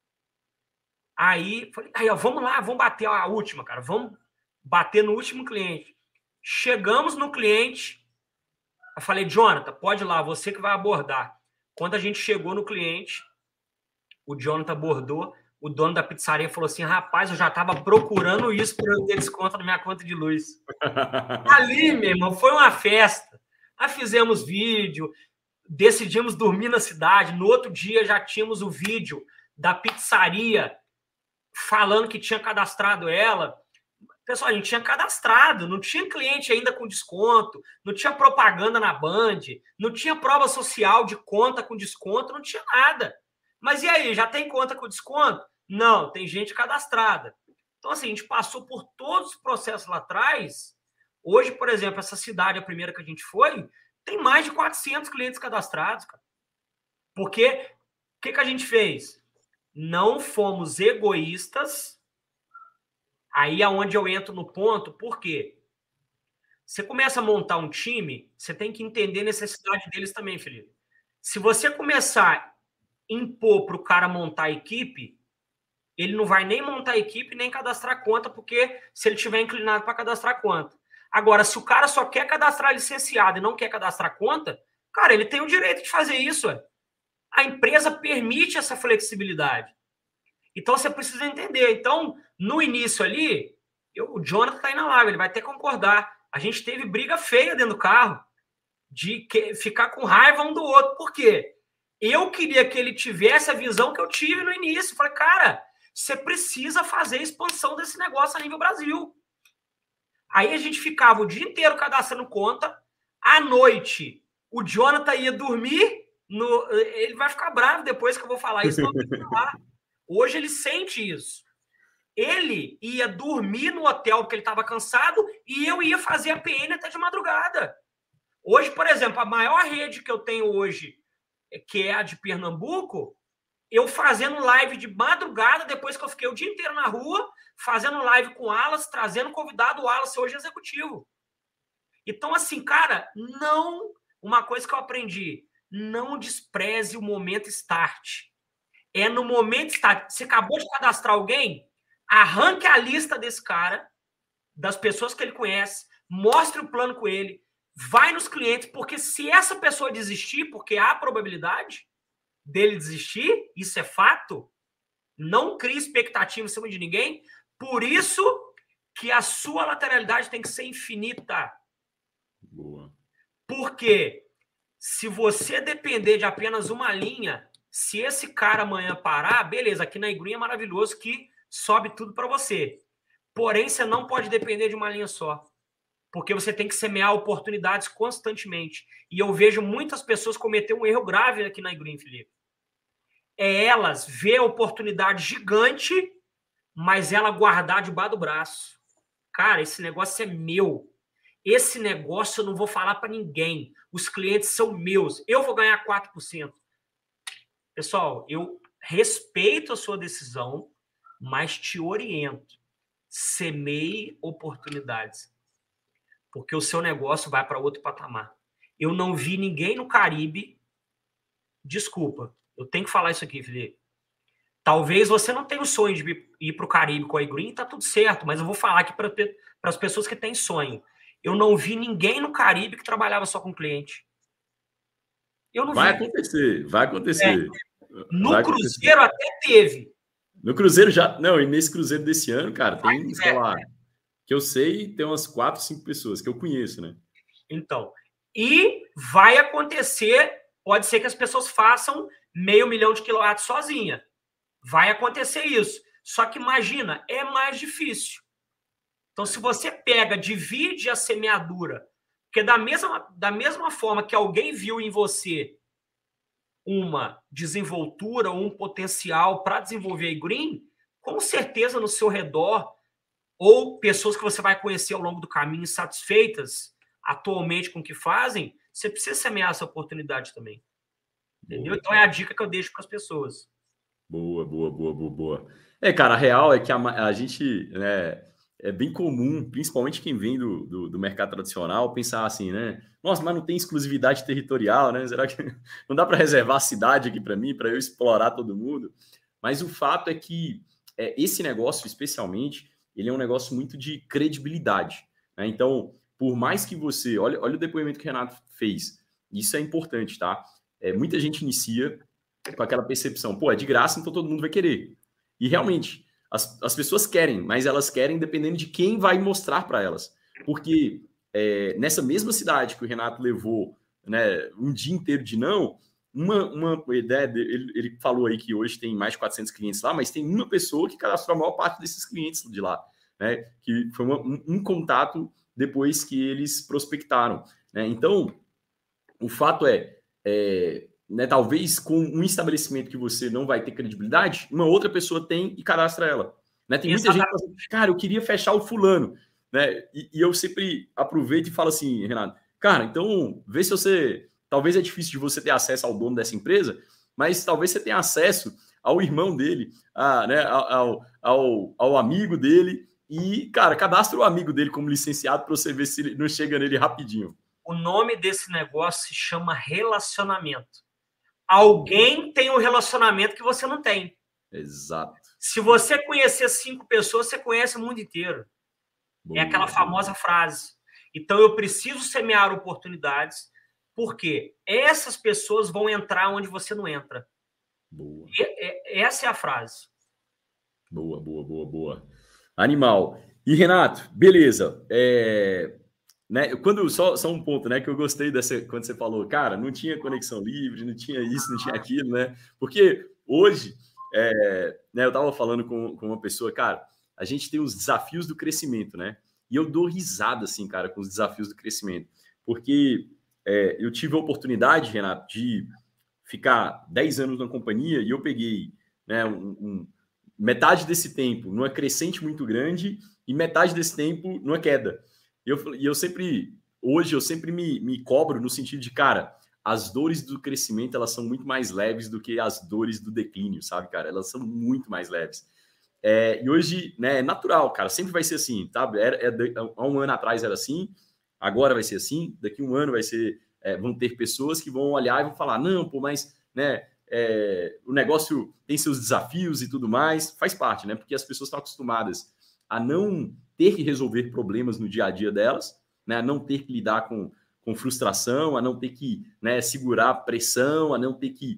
Aí, falei, ó, vamos lá, vamos bater a última, cara. Vamos bater no último cliente. Chegamos no cliente, eu falei, Jonathan, pode ir lá, você que vai abordar. Quando a gente chegou no cliente, o Jonathan abordou, o dono da pizzaria falou assim, rapaz, eu já estava procurando isso para eu ter desconto na minha conta de luz. Ali, meu irmão, foi uma festa. Aí fizemos vídeo, decidimos dormir na cidade, no outro dia já tínhamos o vídeo da pizzaria falando que tinha cadastrado ela. Pessoal, a gente tinha cadastrado, não tinha cliente ainda com desconto, não tinha propaganda na Band, não tinha prova social de conta com desconto, não tinha nada. Mas e aí, já tem conta com desconto? Não, tem gente cadastrada. Então, assim, a gente passou por todos os processos lá atrás. Hoje, por exemplo, essa cidade, a primeira que a gente foi, tem mais de 400 clientes cadastrados, cara. Porque o que a gente fez? Não fomos egoístas. Aí é onde eu entro no ponto, por quê? Você começa a montar um time, você tem que entender a necessidade deles também, Felipe. Se você começar a impor para o cara montar a equipe, ele não vai nem montar a equipe, nem cadastrar conta, porque se ele tiver inclinado para cadastrar conta. Agora, se o cara só quer cadastrar licenciado e não quer cadastrar conta, cara, ele tem o direito de fazer isso. A empresa permite essa flexibilidade. Então, você precisa entender. Então, no início ali, o Jonathan está aí na live, ele vai até concordar. A gente teve briga feia dentro do carro, de ficar com raiva um do outro. Por quê? Eu queria que ele tivesse a visão que eu tive no início. Falei, cara, você precisa fazer a expansão desse negócio a nível Brasil. Aí a gente ficava o dia inteiro cadastrando conta. À noite, o Jonathan ia dormir. Ele vai ficar bravo depois que eu vou falar isso, não vou falar. Hoje ele sente isso. Ele ia dormir no hotel porque ele estava cansado e eu ia fazer a PN até de madrugada. Hoje, por exemplo, a maior rede que eu tenho hoje, que é a de Pernambuco, eu fazendo live de madrugada, depois que eu fiquei o dia inteiro na rua, fazendo live com o Alas, trazendo convidado, o Alas hoje é executivo. Então, assim, cara, uma coisa que eu aprendi, não despreze o momento start. É no momento start. Você acabou de cadastrar alguém, arranque a lista desse cara, das pessoas que ele conhece, mostre o plano com ele, vai nos clientes, porque se essa pessoa desistir, porque há a probabilidade dele desistir, isso é fato, não crie expectativa em cima de ninguém, por isso que a sua lateralidade tem que ser infinita. Boa. Porque se você depender de apenas uma linha, se esse cara amanhã parar, beleza, aqui na Igreen é maravilhoso que sobe tudo para você. Porém, você não pode depender de uma linha só. Porque você tem que semear oportunidades constantemente. E eu vejo muitas pessoas cometer um erro grave aqui na Igreen, Felipe. É elas ver a oportunidade gigante, mas ela guardar debaixo do braço. Cara, esse negócio é meu. Esse negócio eu não vou falar para ninguém. Os clientes são meus. Eu vou ganhar 4%. Pessoal, eu respeito a sua decisão, mas te oriento. Semeie oportunidades. Porque o seu negócio vai para outro patamar. Eu não vi ninguém no Caribe. Desculpa, eu tenho que falar isso aqui, Felipe. Talvez você não tenha o sonho de ir para o Caribe com a Igreen, tá tudo certo, mas eu vou falar aqui para as pessoas que têm sonho. Eu não vi ninguém no Caribe que trabalhava só com cliente. Eu não Vai vi. acontecer, vai acontecer. No vai Cruzeiro acontecer. Até teve. No Cruzeiro já... Não, e nesse Cruzeiro desse ano, cara, tem, sei lá, que eu sei, tem umas 4, 5 pessoas que eu conheço, né? Então, e vai acontecer, pode ser que as pessoas façam 500 mil de quilowatts sozinha. Vai acontecer isso. Só que imagina, é mais difícil. Então, se você pega, divide a semeadura, porque da mesma forma que alguém viu em você uma desenvoltura, um potencial para desenvolver a Igreen, com certeza no seu redor, ou pessoas que você vai conhecer ao longo do caminho satisfeitas atualmente com o que fazem, você precisa semear essa oportunidade também. Entendeu? Boa. Então é a dica que eu deixo para as pessoas. Boa. Cara, a real é que a gente, né, é bem comum, principalmente quem vem do mercado tradicional, pensar assim, né? Nossa, mas não tem exclusividade territorial, né? Será que não dá para reservar a cidade aqui para mim, para eu explorar todo mundo? Mas o fato é que esse negócio, especialmente, ele é um negócio muito de credibilidade, né? Então, por mais que você... Olha o depoimento que o Renato fez. Isso é importante, tá? Muita gente inicia com aquela percepção, pô, é de graça, então todo mundo vai querer. E realmente, as pessoas querem, mas elas querem dependendo de quem vai mostrar para elas. Porque nessa mesma cidade que o Renato levou, né, um dia inteiro de não, uma ideia, ele falou aí que hoje tem mais de 400 clientes lá, mas tem uma pessoa que cadastrou a maior parte desses clientes de lá, né, que foi um contato depois que eles prospectaram. Né? Então, o fato né, talvez com um estabelecimento que você não vai ter credibilidade, uma outra pessoa tem e cadastra ela. Né? Tem muita gente que fala assim, cara, eu queria fechar o fulano. Né? E eu sempre aproveito e falo assim, Renato, cara, então vê se você... Talvez é difícil de você ter acesso ao dono dessa empresa, mas talvez você tenha acesso ao irmão dele, né, ao amigo dele, e, cara, cadastra o amigo dele como licenciado para você ver se ele não chega nele rapidinho. O nome desse negócio se chama relacionamento. Alguém tem um relacionamento que você não tem. Exato. Se você conhecer 5 pessoas, você conhece o mundo inteiro. Boa, é aquela famosa frase. Então, eu preciso semear oportunidades, porque essas pessoas vão entrar onde você não entra. Boa. Essa é a frase. Boa. Animal. E, Renato, beleza. Né, só um ponto, né, que eu gostei quando você falou, cara, não tinha conexão livre, não tinha isso, não tinha aquilo, né? Porque hoje, né, eu estava falando com uma pessoa, cara, a gente tem os desafios do crescimento, né? E eu dou risada, assim, cara, com os desafios do crescimento. Porque eu tive a oportunidade, Renato, de ficar 10 anos na companhia e eu peguei, né, metade desse tempo numa crescente muito grande e metade desse tempo numa queda. E eu sempre, hoje, eu sempre me cobro no sentido de, cara, as dores do crescimento, elas são muito mais leves do que as dores do declínio, sabe, cara? Elas são muito mais leves. E hoje, né, é natural, cara, sempre vai ser assim, tá? Há um ano atrás era assim, agora vai ser assim, daqui a um ano vai ser, vão ter pessoas que vão olhar e vão falar, não, pô, mas, né, o negócio tem seus desafios e tudo mais, faz parte, né? Porque as pessoas estão acostumadas a não ter que resolver problemas no dia a dia delas, né? A não ter que lidar com frustração, a não ter que, né, segurar a pressão, a não ter que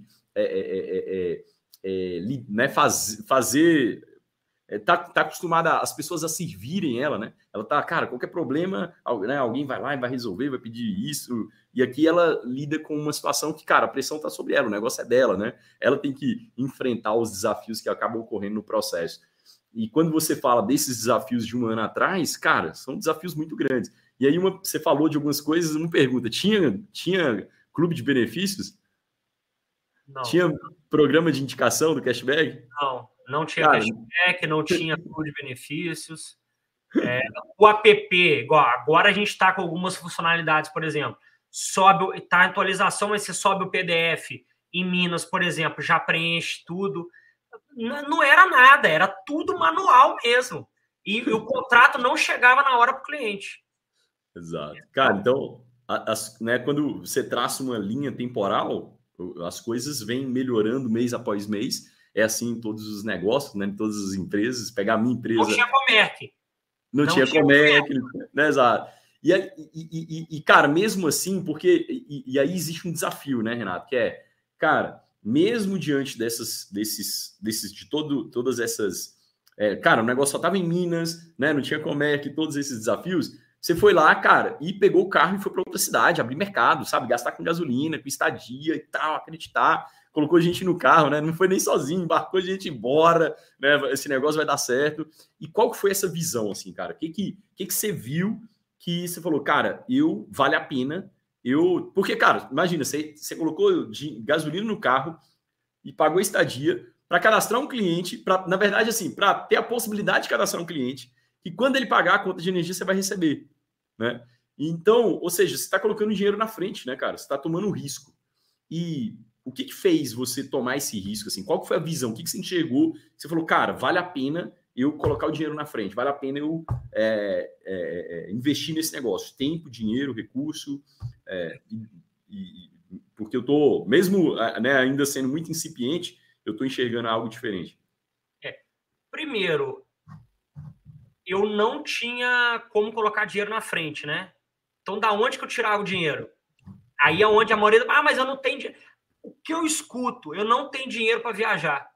né, fazer... Tá acostumada as pessoas a servirem ela, né? Ela tá, cara, qualquer problema, né, alguém vai lá e vai resolver, vai pedir isso. E aqui ela lida com uma situação que, cara, a pressão tá sobre ela, o negócio é dela, né? Ela tem que enfrentar os desafios que acabam ocorrendo no processo. E quando você fala desses desafios de um ano atrás, cara, são desafios muito grandes. E aí você falou de algumas coisas, uma pergunta, tinha clube de benefícios? Não. Tinha programa de indicação do cashback? Não tinha cashback, não tinha clube de benefícios. O app, igual, agora a gente está com algumas funcionalidades, por exemplo, tá em atualização, mas você sobe o PDF em Minas, por exemplo, já preenche tudo. Não era nada, era tudo manual mesmo. E o contrato não chegava na hora para o cliente. Exato. Cara, então, né, quando você traça uma linha temporal, as coisas vêm melhorando mês após mês. É assim em todos os negócios, né, em todas as empresas. Pegar a minha empresa... Não tinha Comerc. Não tinha Comerc, né, exato. E, cara, mesmo assim, porque... E aí existe um desafio, né, Renato? Que cara, mesmo diante todas essas... cara, o negócio só estava em Minas, né, não tinha Comerc, todos esses desafios. Você foi lá, cara, e pegou o carro e foi para outra cidade, abrir mercado, sabe? Gastar com gasolina, com estadia e tal, acreditar. Colocou gente no carro, né? Não foi nem sozinho, embarcou gente embora, né? Esse negócio vai dar certo. E qual que foi essa visão, assim, cara? O que você viu que você falou, cara, vale a pena, Porque, cara, imagina, você colocou gasolina no carro e pagou estadia para cadastrar um cliente, na verdade, assim, para ter a possibilidade de cadastrar um cliente, que quando ele pagar a conta de energia, você vai receber, né? Então, ou seja, você está colocando dinheiro na frente, né, cara? Você está tomando um risco. E o que fez você tomar esse risco? Assim? Qual que foi a visão? O que você enxergou? Você falou, cara, vale a pena eu colocar o dinheiro na frente, vale a pena eu investir nesse negócio. Tempo, dinheiro, recurso. Porque eu estou, mesmo, né, ainda sendo muito incipiente, eu estou enxergando algo diferente. Primeiro, eu não tinha como colocar dinheiro na frente, né? Então, da onde que eu tirava o dinheiro? Aí é onde a maioria... mas eu não tenho dinheiro. O que eu escuto? Eu não tenho dinheiro para viajar.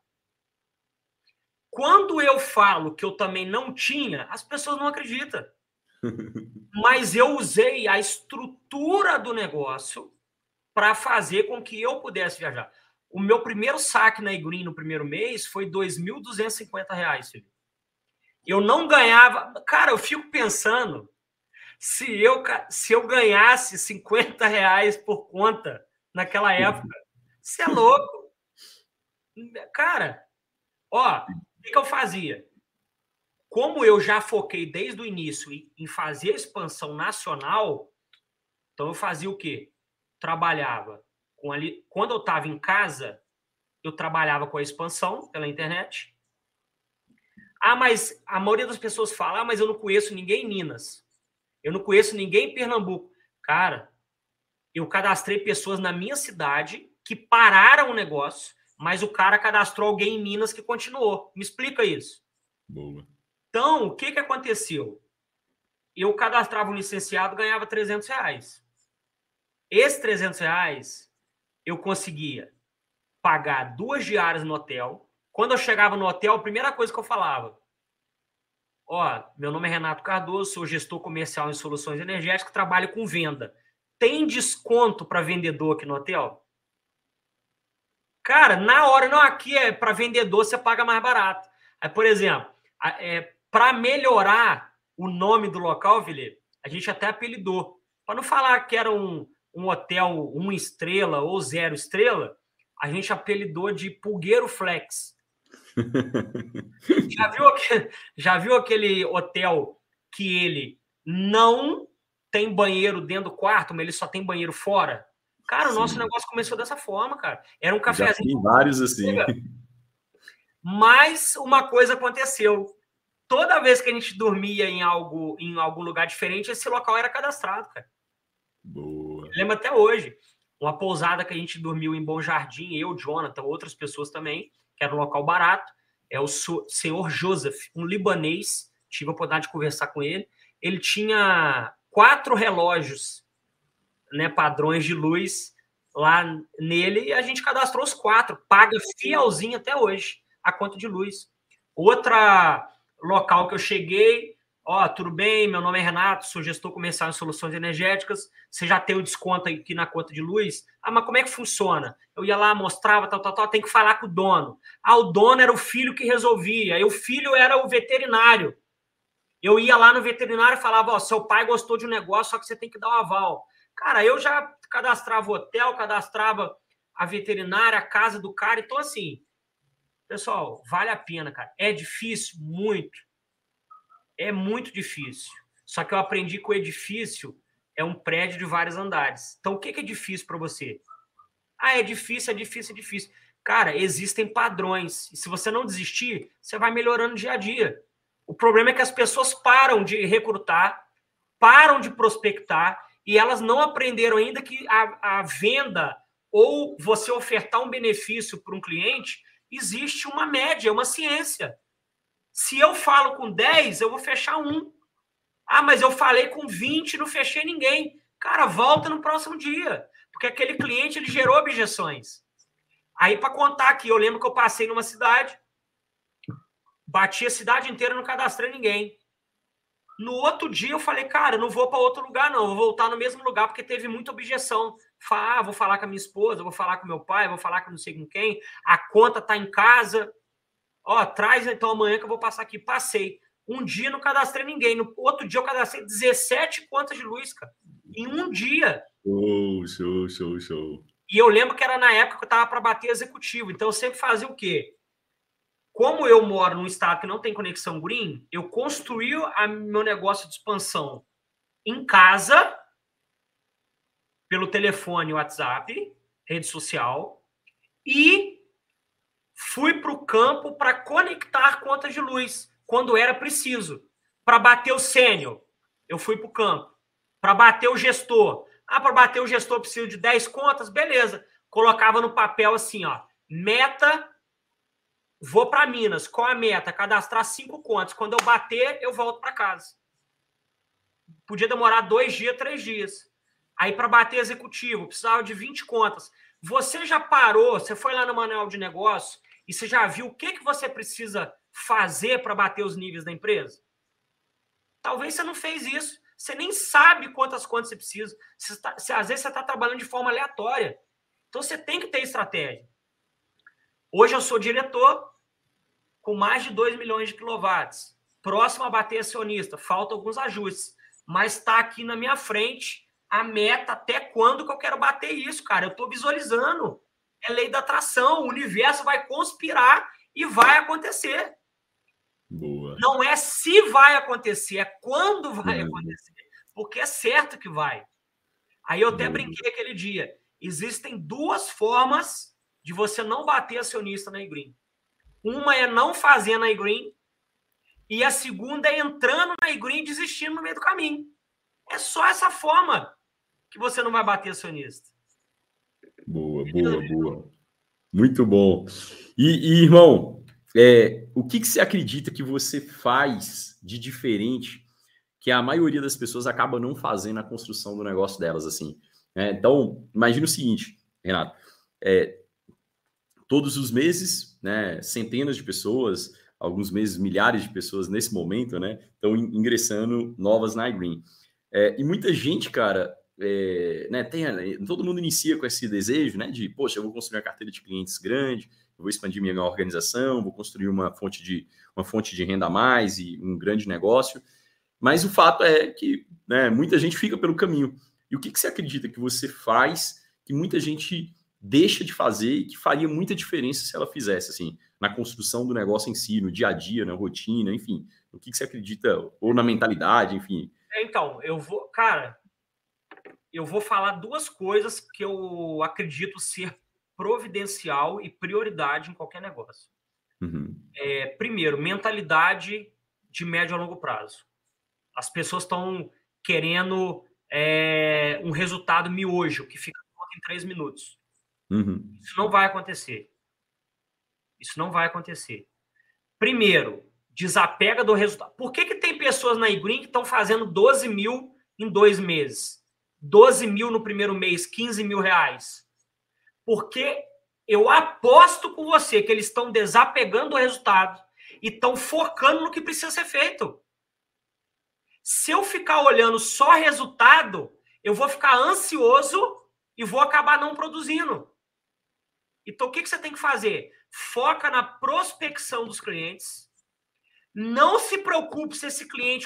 Quando eu falo que eu também não tinha, as pessoas não acreditam. Mas eu usei a estrutura do negócio para fazer com que eu pudesse viajar. O meu primeiro saque na eGreen no primeiro mês foi R$ 2.250, filho. Eu não ganhava... Cara, eu fico pensando, se eu ganhasse R$ 50 por conta naquela época, você é louco. Cara, ó, o que eu fazia? Como eu já foquei desde o início em fazer a expansão nacional, então eu fazia o quê? Trabalhava com ali. Quando eu estava em casa, eu trabalhava com a expansão pela internet. Ah, mas a maioria das pessoas fala, mas eu não conheço ninguém em Minas. Eu não conheço ninguém em Pernambuco. Cara, eu cadastrei pessoas na minha cidade que pararam o negócio, mas o cara cadastrou alguém em Minas que continuou. Me explica isso. Boa. Então, o que aconteceu? Eu cadastrava um licenciado, ganhava R$ 300. Esses R$ 300, eu conseguia pagar 2 diárias no hotel. Quando eu chegava no hotel, a primeira coisa que eu falava, ó, meu nome é Renato Cardoso, sou gestor comercial em soluções energéticas, trabalho com venda. Tem desconto para vendedor aqui no hotel? Cara, na hora, não, aqui é para vendedor, você paga mais barato. Aí, por exemplo, para melhorar o nome do local, Felipe, a gente até apelidou. Para não falar que era um hotel 1 estrela ou 0 estrela, a gente apelidou de Pulgueiro Flex. Já viu aquele hotel que ele não tem banheiro dentro do quarto, mas ele só tem banheiro fora? Cara, o nosso negócio começou dessa forma, cara. Era um cafezinho. Já tem vários assim. Mas uma coisa aconteceu. Toda vez que a gente dormia em algum lugar diferente, esse local era cadastrado, cara. Boa. Eu lembro até hoje. Uma pousada que a gente dormiu em Bom Jardim, eu, Jonathan, outras pessoas também, que era um local barato. É o senhor Joseph, um libanês. Tive a oportunidade de conversar com ele. Ele tinha 4 relógios, né, padrões de luz lá nele, e a gente cadastrou os 4. Paga fielzinho até hoje a conta de luz. Outra local que eu cheguei, ó, tudo bem, meu nome é Renato, sou gestor comercial em soluções energéticas, você já tem o desconto aqui na conta de luz? Ah, mas como é que funciona? Eu ia lá, mostrava, tal, tem que falar com o dono. Ah, o dono era o filho que resolvia, e o filho era o veterinário. Eu ia lá no veterinário e falava, ó, seu pai gostou de um negócio, só que você tem que dar um aval. Cara, eu já cadastrava o hotel, cadastrava a veterinária, a casa do cara, então assim, pessoal, vale a pena, cara. É difícil? Muito. É muito difícil. Só que eu aprendi que o edifício é um prédio de vários andares. Então, o que é difícil para você? Ah, é difícil. Cara, existem padrões. E se você não desistir, você vai melhorando dia a dia. O problema é que as pessoas param de recrutar, param de prospectar, e elas não aprenderam ainda que a venda ou você ofertar um benefício para um cliente, existe uma média, uma ciência. Se eu falo com 10, eu vou fechar 1. Ah, mas eu falei com 20 e não fechei ninguém. Cara, volta no próximo dia. Porque aquele cliente, ele gerou objeções. Aí, para contar aqui, eu lembro que eu passei numa cidade, bati a cidade inteira, não cadastrei ninguém. No outro dia, eu falei, cara, eu não vou para outro lugar, não. Eu vou voltar no mesmo lugar, porque teve muita objeção. Vou falar com a minha esposa, vou falar com meu pai, vou falar com não sei com quem. A conta tá em casa. Ó, traz então amanhã que eu vou passar aqui. Passei. Um dia não cadastrei ninguém. No outro dia eu cadastrei 17 contas de luz, cara. Em um dia. Show. E eu lembro que era na época que eu estava para bater executivo. Então eu sempre fazia o quê? Como eu moro num estado que não tem conexão green, eu construí meu negócio de expansão em casa, pelo telefone, WhatsApp, rede social, e fui para o campo para conectar contas de luz, quando era preciso. Para bater o sênior, eu fui para o campo. Para bater o gestor. Ah, para bater o gestor preciso de 10 contas? Beleza. Colocava no papel assim, ó, meta, vou para Minas. Qual a meta? Cadastrar 5 contas. Quando eu bater, eu volto para casa. Podia demorar 2 dias, 3 dias. Aí, para bater executivo, precisava de 20 contas. Você já parou, você foi lá no manual de negócio e você já viu o que você precisa fazer para bater os níveis da empresa? Talvez você não fez isso. Você nem sabe quantas contas você precisa. Às vezes você está trabalhando de forma aleatória. Então você tem que ter estratégia. Hoje eu sou diretor com mais de 2 milhões de quilowatts. Próximo a bater acionista. Faltam alguns ajustes. Mas está aqui na minha frente a meta até quando que eu quero bater isso, cara. Eu estou visualizando. É lei da atração. O universo vai conspirar e vai acontecer. Boa. Não é se vai acontecer, é quando vai acontecer. Porque é certo que vai. Aí eu até brinquei aquele dia. Existem duas formas de você não bater acionista na iGreen. Uma é não fazer na iGreen e a segunda é entrando na iGreen e desistindo no meio do caminho. É só essa forma que você não vai bater acionista. Boa. Muito bom. E irmão, o que você acredita que você faz de diferente que a maioria das pessoas acaba não fazendo na construção do negócio delas, assim? Então, imagina o seguinte, Renato, todos os meses, né, centenas de pessoas, alguns meses milhares de pessoas nesse momento, né, estão ingressando novas na iGreen. E muita gente, cara, né, todo mundo inicia com esse desejo, né, de, poxa, eu vou construir uma carteira de clientes grande, eu vou expandir minha organização, vou construir uma fonte de renda a mais e um grande negócio. Mas o fato é que, né, muita gente fica pelo caminho. E o que você acredita que você faz que muita gente deixa de fazer e que faria muita diferença se ela fizesse, assim, na construção do negócio em si, no dia a dia, na rotina, enfim. O que você acredita, ou na mentalidade, enfim. Então, eu vou falar duas coisas que eu acredito ser providencial e prioridade em qualquer negócio. Primeiro, mentalidade de médio a longo prazo. As pessoas estão querendo um resultado miojo, que fica em 3 minutos. Isso não vai acontecer. Primeiro, desapega do resultado. Por que tem pessoas na iGreen que estão fazendo 12 mil em 2 meses? 12 mil no primeiro mês, 15 mil reais. Porque eu aposto com você que eles estão desapegando do resultado e estão focando no que precisa ser feito. Se eu ficar olhando só resultado, eu vou ficar ansioso e vou acabar não produzindo. Então, o que você tem que fazer? Foca na prospecção dos clientes. Não se preocupe se esse cliente,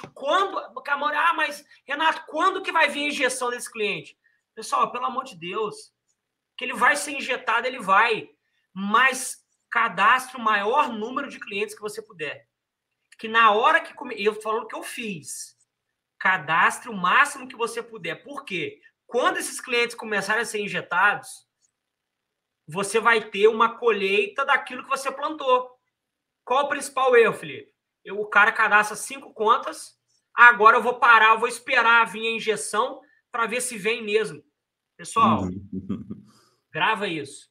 mas Renato, quando que vai vir a injeção desse cliente? Pessoal, pelo amor de Deus, que ele vai ser injetado, ele vai. Mas cadastre o maior número de clientes que você puder. Que na hora que... Eu falando que eu fiz. Cadastre o máximo que você puder. Por quê? Quando esses clientes começarem a ser injetados, você vai ter uma colheita daquilo que você plantou. Qual o principal erro, Felipe? O cara cadastra 5 contas, agora eu vou parar, eu vou esperar vir a injeção para ver se vem mesmo. Pessoal, grava isso.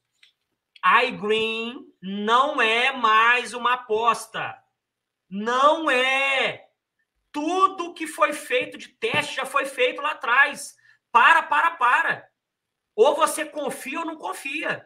iGreen não é mais uma aposta. Não é. Tudo que foi feito de teste já foi feito lá atrás. Para. Ou você confia ou não confia.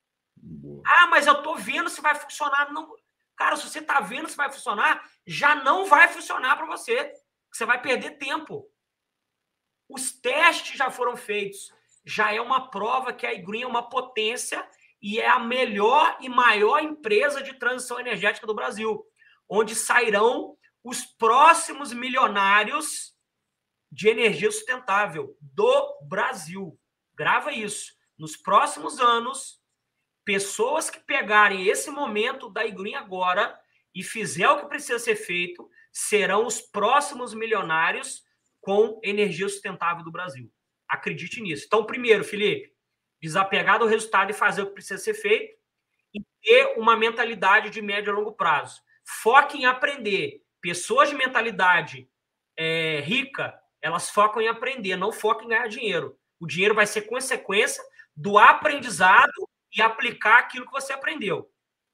Mas eu tô vendo se vai funcionar. Não. Cara, se você tá vendo se vai funcionar, já não vai funcionar para você. Você vai perder tempo. Os testes já foram feitos. Já é uma prova que a iGreen é uma potência e é a melhor e maior empresa de transição energética do Brasil, onde sairão os próximos milionários de energia sustentável do Brasil. Grava isso. Nos próximos anos, pessoas que pegarem esse momento da iGreen agora e fizer o que precisa ser feito, serão os próximos milionários com energia sustentável do Brasil. Acredite nisso. Então, primeiro, Felipe, desapegar do resultado e fazer o que precisa ser feito e ter uma mentalidade de médio a longo prazo. Foque em aprender. Pessoas de mentalidade rica, elas focam em aprender, não focam em ganhar dinheiro. O dinheiro vai ser consequência do aprendizado e aplicar aquilo que você aprendeu.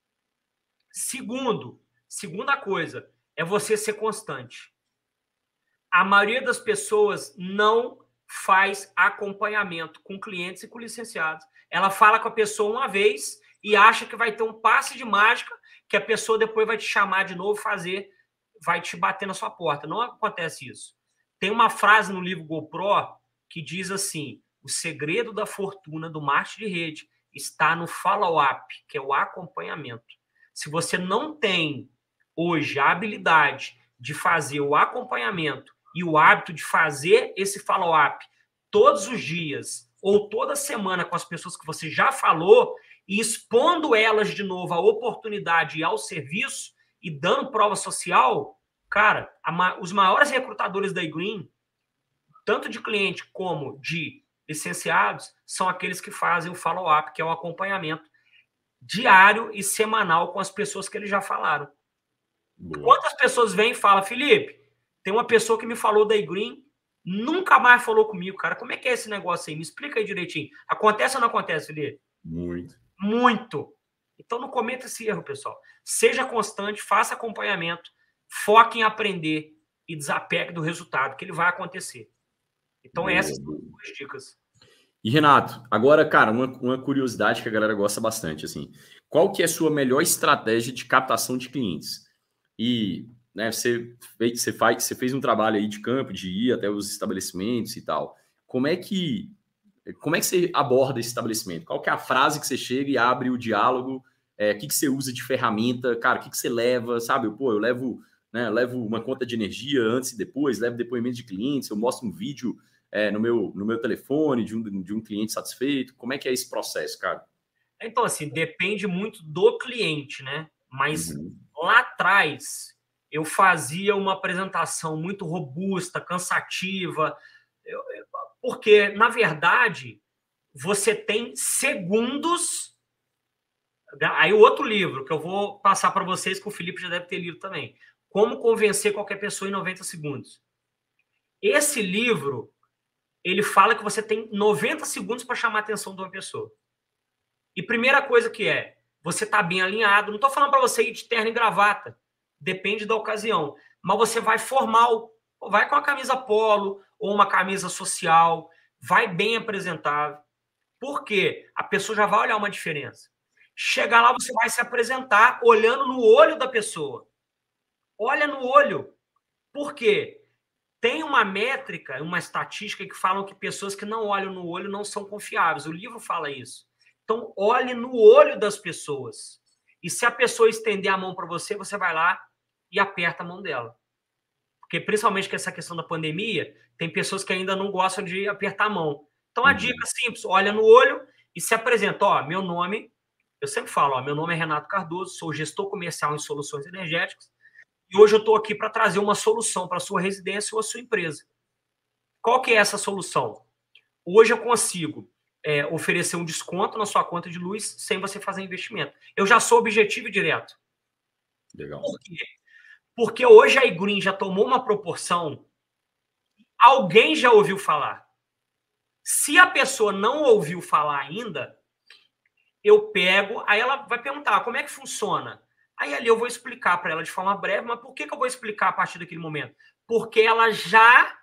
Segunda coisa, é você ser constante. A maioria das pessoas não faz acompanhamento com clientes e com licenciados. Ela fala com a pessoa uma vez e acha que vai ter um passe de mágica que a pessoa depois vai te chamar de novo, vai te bater na sua porta. Não acontece isso. Tem uma frase no livro GoPro que diz assim: o segredo da fortuna do marketing de rede está no follow-up, que é o acompanhamento. Se você não tem hoje a habilidade de fazer o acompanhamento e o hábito de fazer esse follow-up todos os dias ou toda semana com as pessoas que você já falou e expondo elas de novo à oportunidade e ao serviço e dando prova social, cara, os maiores recrutadores da eGreen, tanto de cliente como de licenciados, são aqueles que fazem o follow-up, que é o acompanhamento diário e semanal com as pessoas que eles já falaram. Boa. Quantas pessoas vêm e falam, Felipe, tem uma pessoa que me falou da eGreen, nunca mais falou comigo, cara. Como é que é esse negócio aí? Me explica aí direitinho. Acontece ou não acontece, Felipe? Muito. Muito. Então não cometa esse erro, pessoal. Seja constante, faça acompanhamento, foque em aprender e desapegue do resultado, que ele vai acontecer. Então essas são as dicas. E Renato, agora, cara, uma curiosidade que a galera gosta bastante, assim, qual que é a sua melhor estratégia de captação de clientes? E, né, você fez um trabalho aí de campo, de ir até os estabelecimentos e tal. Como é que você aborda esse estabelecimento? Qual que é a frase que você chega e abre o diálogo? O que você usa de ferramenta? Cara, o que você leva? Sabe, eu levo uma conta de energia antes e depois, levo depoimento de clientes, eu mostro um vídeo no meu telefone de um cliente satisfeito. Como é que é esse processo, cara? Então, assim, depende muito do cliente, né? Mas lá atrás eu fazia uma apresentação muito robusta, cansativa, porque, na verdade, você tem segundos. Aí o outro livro que eu vou passar para vocês, que o Felipe já deve ter lido também. Como convencer qualquer pessoa em 90 segundos. Esse livro, ele fala que você tem 90 segundos para chamar a atenção de uma pessoa. E primeira coisa que você está bem alinhado. Não estou falando para você ir de terno e gravata. Depende da ocasião. Mas você vai formal. Vai com a camisa polo ou uma camisa social. Vai bem apresentável. Por quê? A pessoa já vai olhar uma diferença. Chegar lá, você vai se apresentar olhando no olho da pessoa. Olha no olho. Por quê? Tem uma métrica, uma estatística que falam que pessoas que não olham no olho não são confiáveis. O livro fala isso. Então, olhe no olho das pessoas. E se a pessoa estender a mão para você, você vai lá e aperta a mão dela. Porque, principalmente com essa questão da pandemia, tem pessoas que ainda não gostam de apertar a mão. Então, a dica simples, olha no olho e se apresenta. Ó, meu nome, eu sempre falo, meu nome é Renato Cardoso, sou gestor comercial em soluções energéticas e hoje eu estou aqui para trazer uma solução para a sua residência ou a sua empresa. Qual que é essa solução? Hoje eu consigo oferecer um desconto na sua conta de luz sem você fazer investimento. Eu já sou objetivo e direto. Legal. Por quê? Porque hoje a eGreen já tomou uma proporção, alguém já ouviu falar. Se a pessoa não ouviu falar ainda, eu pego, aí ela vai perguntar, como é que funciona? Aí ali eu vou explicar para ela de forma breve, mas por que eu vou explicar a partir daquele momento? Porque ela já...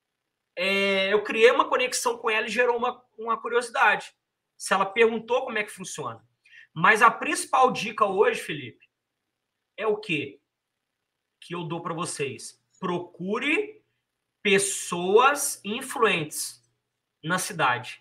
eu criei uma conexão com ela e gerou uma curiosidade. Se ela perguntou como é que funciona. Mas a principal dica hoje, Felipe, é o quê? Que eu dou para vocês. Procure pessoas influentes na cidade.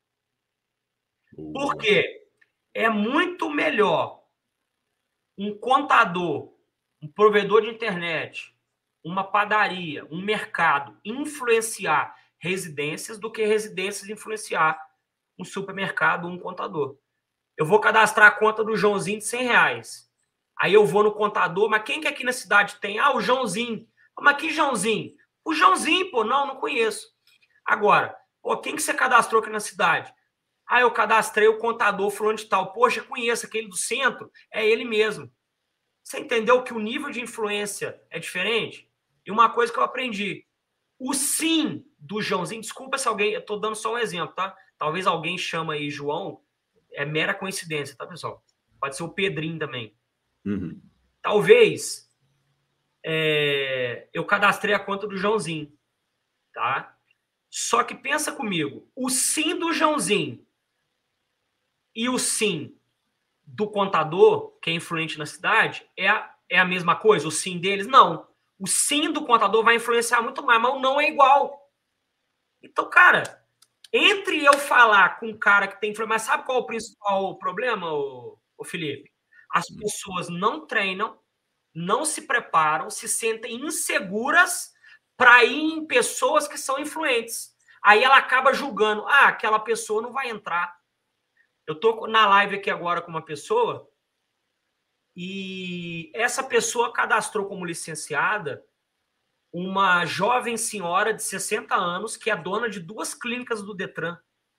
Por quê? É muito melhor um contador, um provedor de internet, uma padaria, um mercado influenciar residências do que residências influenciar um supermercado ou um contador. Eu vou cadastrar a conta do Joãozinho de R$100. Aí eu vou no contador, mas quem que aqui na cidade tem? Ah, o Joãozinho. Mas que Joãozinho? O Joãozinho, pô, não conheço. Agora, pô, quem que você cadastrou aqui na cidade? Ah, eu cadastrei o contador fulano de tal. Poxa, conheço aquele do centro, é ele mesmo. Você entendeu que o nível de influência é diferente? E uma coisa que eu aprendi, o sim do Joãozinho, desculpa se alguém, eu estou dando só um exemplo, tá? Talvez alguém chama aí João, é mera coincidência, tá, pessoal? Pode ser o Pedrinho também. Talvez eu cadastrei a conta do Joãozinho, tá? Só que pensa comigo, o sim do Joãozinho e o sim do contador, que é influente na cidade, é a mesma coisa? O sim deles? Não. O sim do contador vai influenciar muito mais, mas o não é igual. Então, cara, entre eu falar com um cara que tem influência, mas sabe qual é o principal problema, o Felipe? As pessoas não treinam, não se preparam, se sentem inseguras para ir em pessoas que são influentes. Aí ela acaba julgando, aquela pessoa não vai entrar. Eu tô na live aqui agora com uma pessoa e essa pessoa cadastrou como licenciada uma jovem senhora de 60 anos que é dona de 2 clínicas do Detran.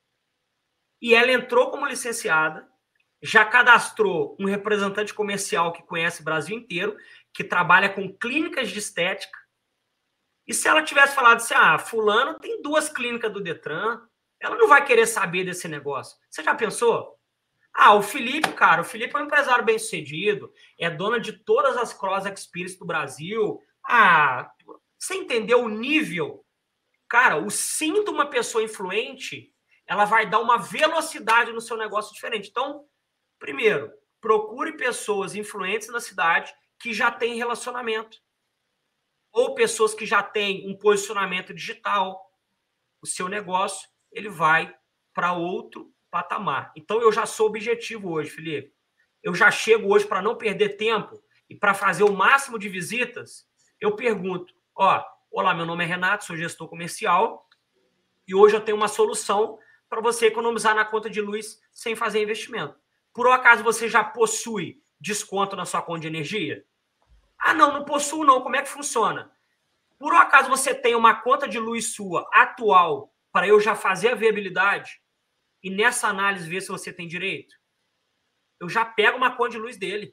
E ela entrou como licenciada, já cadastrou um representante comercial que conhece o Brasil inteiro, que trabalha com clínicas de estética. E se ela tivesse falado assim, fulano tem 2 clínicas do Detran, ela não vai querer saber desse negócio. Você já pensou? O Felipe, cara, o Felipe é um empresário bem-sucedido, é dona de todas as Cross Experience do Brasil. Você entendeu o nível? Cara, o sim de uma pessoa influente, ela vai dar uma velocidade no seu negócio diferente. Então, primeiro, procure pessoas influentes na cidade que já têm relacionamento. Ou pessoas que já têm um posicionamento digital. O seu negócio, ele vai para outro patamar. Então, eu já sou objetivo hoje, Felipe. Eu já chego hoje para não perder tempo e para fazer o máximo de visitas. Eu pergunto, olá, meu nome é Renato, sou gestor comercial e hoje eu tenho uma solução para você economizar na conta de luz sem fazer investimento. Por um acaso você já possui desconto na sua conta de energia? Não possuo não. Como é que funciona? Por um acaso você tem uma conta de luz sua atual para eu já fazer a viabilidade e nessa análise ver se você tem direito? Eu já pego uma conta de luz dele.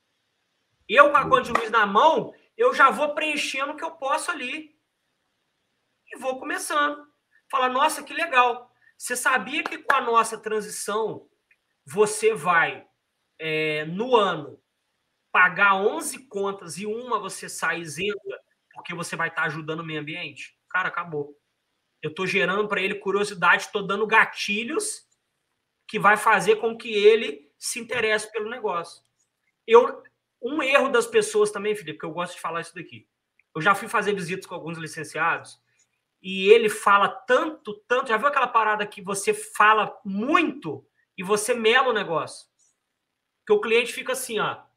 Eu com a conta de luz na mão, eu já vou preenchendo o que eu posso ali. E vou começando. Fala, nossa, que legal. Você sabia que com a nossa transição, você vai, no ano, pagar 11 contas e uma você sai isenta porque você vai estar ajudando o meio ambiente? Cara, acabou. Eu estou gerando para ele curiosidade, estou dando gatilhos que vai fazer com que ele se interesse pelo negócio. Um erro das pessoas também, Felipe, que eu gosto de falar isso daqui. Eu já fui fazer visitas com alguns licenciados e ele fala tanto, já viu aquela parada que você fala muito e você mela o negócio? Que o cliente fica assim,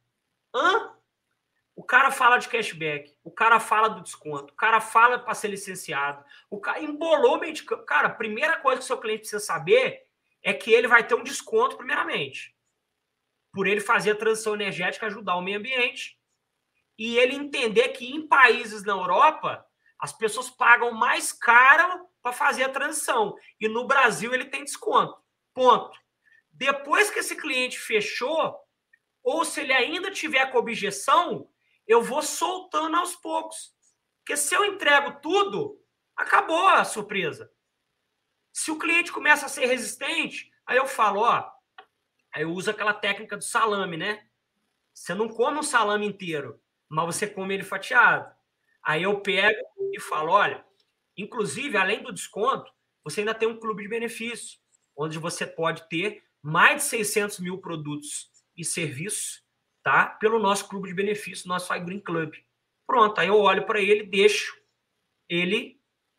o cara fala de cashback, o cara fala do desconto, o cara fala para ser licenciado, o cara embolou meio de campo. Cara, a primeira coisa que o seu cliente precisa saber é que ele vai ter um desconto, primeiramente, por ele fazer a transição energética, ajudar o meio ambiente, e ele entender que em países na Europa, as pessoas pagam mais caro para fazer a transição, e no Brasil ele tem desconto. Ponto. Depois que esse cliente fechou, ou se ele ainda tiver com objeção, eu vou soltando aos poucos. Porque se eu entrego tudo, acabou a surpresa. Se o cliente começa a ser resistente, aí eu falo, aí eu uso aquela técnica do salame, né? Você não come um salame inteiro, mas você come ele fatiado. Aí eu pego e falo, olha, inclusive, além do desconto, você ainda tem um clube de benefícios, onde você pode ter mais de 600 mil produtos e serviços, tá? Pelo nosso clube de benefícios, nosso iGreen Club. Pronto, aí eu olho para ele, deixo ele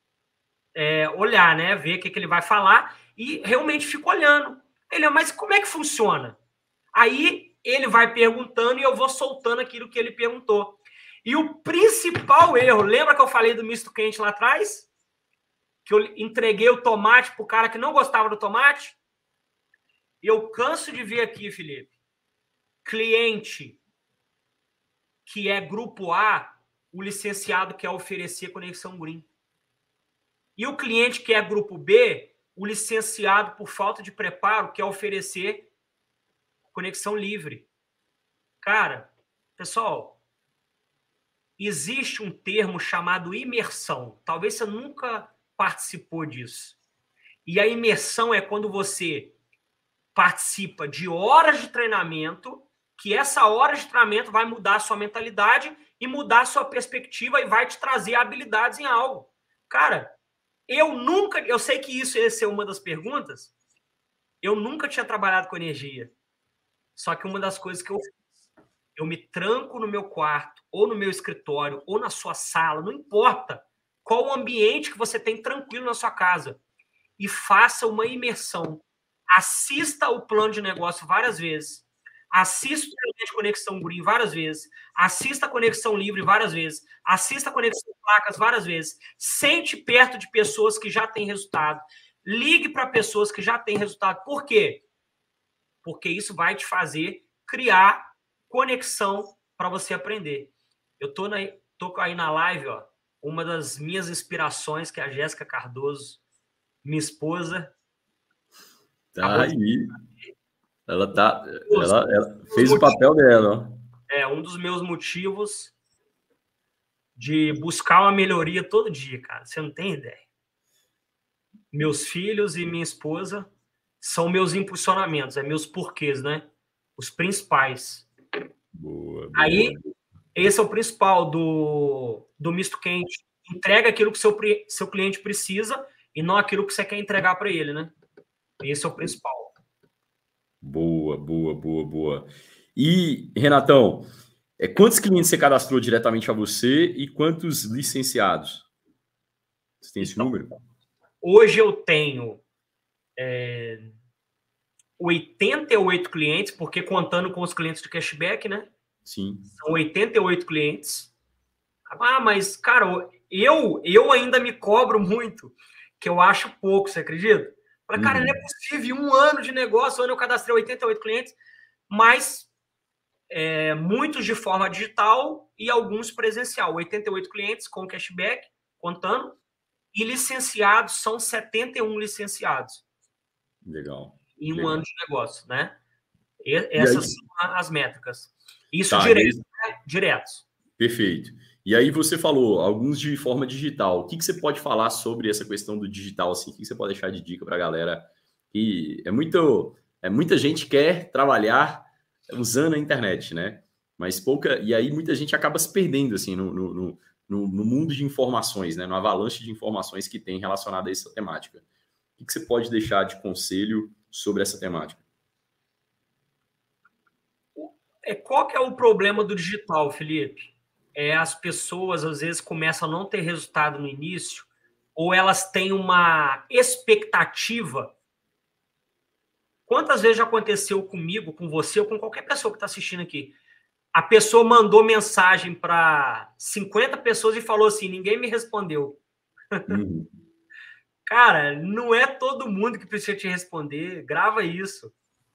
olhar, né? Ver o que ele vai falar e realmente fico olhando. Ele, mas como é que funciona? Aí ele vai perguntando e eu vou soltando aquilo que ele perguntou. E o principal erro, lembra que eu falei do misto quente lá atrás? Que eu entreguei o tomate para o cara que não gostava do tomate? Eu canso de ver aqui, Felipe, cliente que é grupo A, o licenciado quer oferecer conexão green. E o cliente que é grupo B, o licenciado, por falta de preparo, quer oferecer conexão livre. Cara, pessoal, existe um termo chamado imersão. Talvez você nunca participou disso. E a imersão é quando você participa de horas de treinamento, que essa hora de treinamento vai mudar a sua mentalidade e mudar a sua perspectiva e vai te trazer habilidades em algo. Cara, eu sei que isso ia ser uma das perguntas, Eu nunca tinha trabalhado com energia. Só que uma das coisas que eu me tranco no meu quarto, ou no meu escritório, ou na sua sala, não importa qual o ambiente que você tem tranquilo na sua casa, e faça uma imersão. Assista o plano de negócio várias vezes. Assista o de Conexão Green várias vezes. Assista a Conexão Livre várias vezes. Assista a Conexão Placas várias vezes. Sente perto de pessoas que já têm resultado. Ligue para pessoas que já têm resultado. Por quê? Porque isso vai te fazer criar conexão para você aprender. Eu tô aí na live, ó, uma das minhas inspirações, que é a Jéssica Cardoso, minha esposa. Tá aí. Ela fez o papel dela. É um dos meus motivos de buscar uma melhoria todo dia, cara. Você não tem ideia. Meus filhos e minha esposa são meus impulsionamentos, meus porquês, né? Os principais. Boa. Aí, esse é o principal do misto quente. Entrega aquilo que seu cliente precisa e não aquilo que você quer entregar para ele, né? Esse é o principal. Boa. E, Renatão, quantos clientes você cadastrou diretamente a você e quantos licenciados? Você tem esse número? Hoje eu tenho 88 clientes, porque contando com os clientes de cashback, né? Sim. São 88 clientes. Ah, mas, cara, eu ainda me cobro muito, que eu acho pouco, você acredita? Falei, cara, não é possível, 1 ano de negócio, onde eu cadastrei 88 clientes, mas muitos de forma digital e alguns presencial. 88 clientes com cashback, contando, e licenciados, são 71 licenciados. Legal. Em um ano de negócio, né? Essas são as métricas. Isso diretos. Perfeito. E aí você falou alguns de forma digital. O que você pode falar sobre essa questão do digital? Assim? O que você pode deixar de dica para a galera? Que muita gente quer trabalhar usando a internet, né? Mas e aí muita gente acaba se perdendo assim no mundo de informações, né? No avalanche de informações que tem relacionado a essa temática. O que você pode deixar de conselho sobre essa temática? Qual que é o problema do digital, Felipe? As pessoas, às vezes, começam a não ter resultado no início, ou elas têm uma expectativa. Quantas vezes já aconteceu comigo, com você, ou com qualquer pessoa que está assistindo aqui? A pessoa mandou mensagem para 50 pessoas e falou assim, ninguém me respondeu. Cara, não é todo mundo que precisa te responder. Grava isso.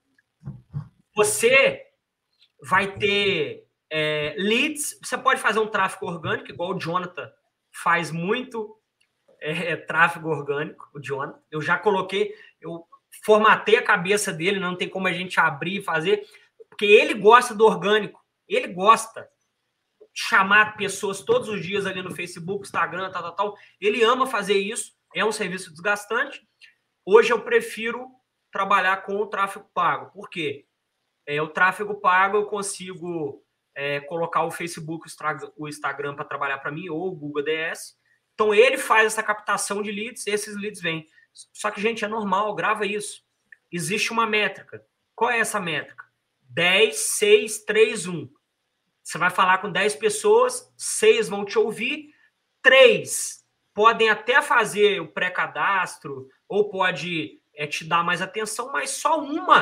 Você vai ter leads. Você pode fazer um tráfego orgânico, igual o Jonathan faz muito tráfego orgânico, o Jonathan. Eu já coloquei, eu formatei a cabeça dele, não tem como a gente abrir e fazer, porque ele gosta do orgânico. Ele gosta de chamar pessoas todos os dias ali no Facebook, Instagram, tal. Ele ama fazer isso. É um serviço desgastante. Hoje eu prefiro trabalhar com o tráfego pago. Por quê? O tráfego pago eu consigo colocar o Facebook, o Instagram para trabalhar para mim, ou o Google DS. Então, ele faz essa captação de leads, esses leads vêm. Só que, gente, é normal, grava isso. Existe uma métrica. Qual é essa métrica? 10, 6, 3, 1. Você vai falar com 10 pessoas, 6 vão te ouvir, 3 podem até fazer o pré-cadastro, ou pode te dar mais atenção, mas só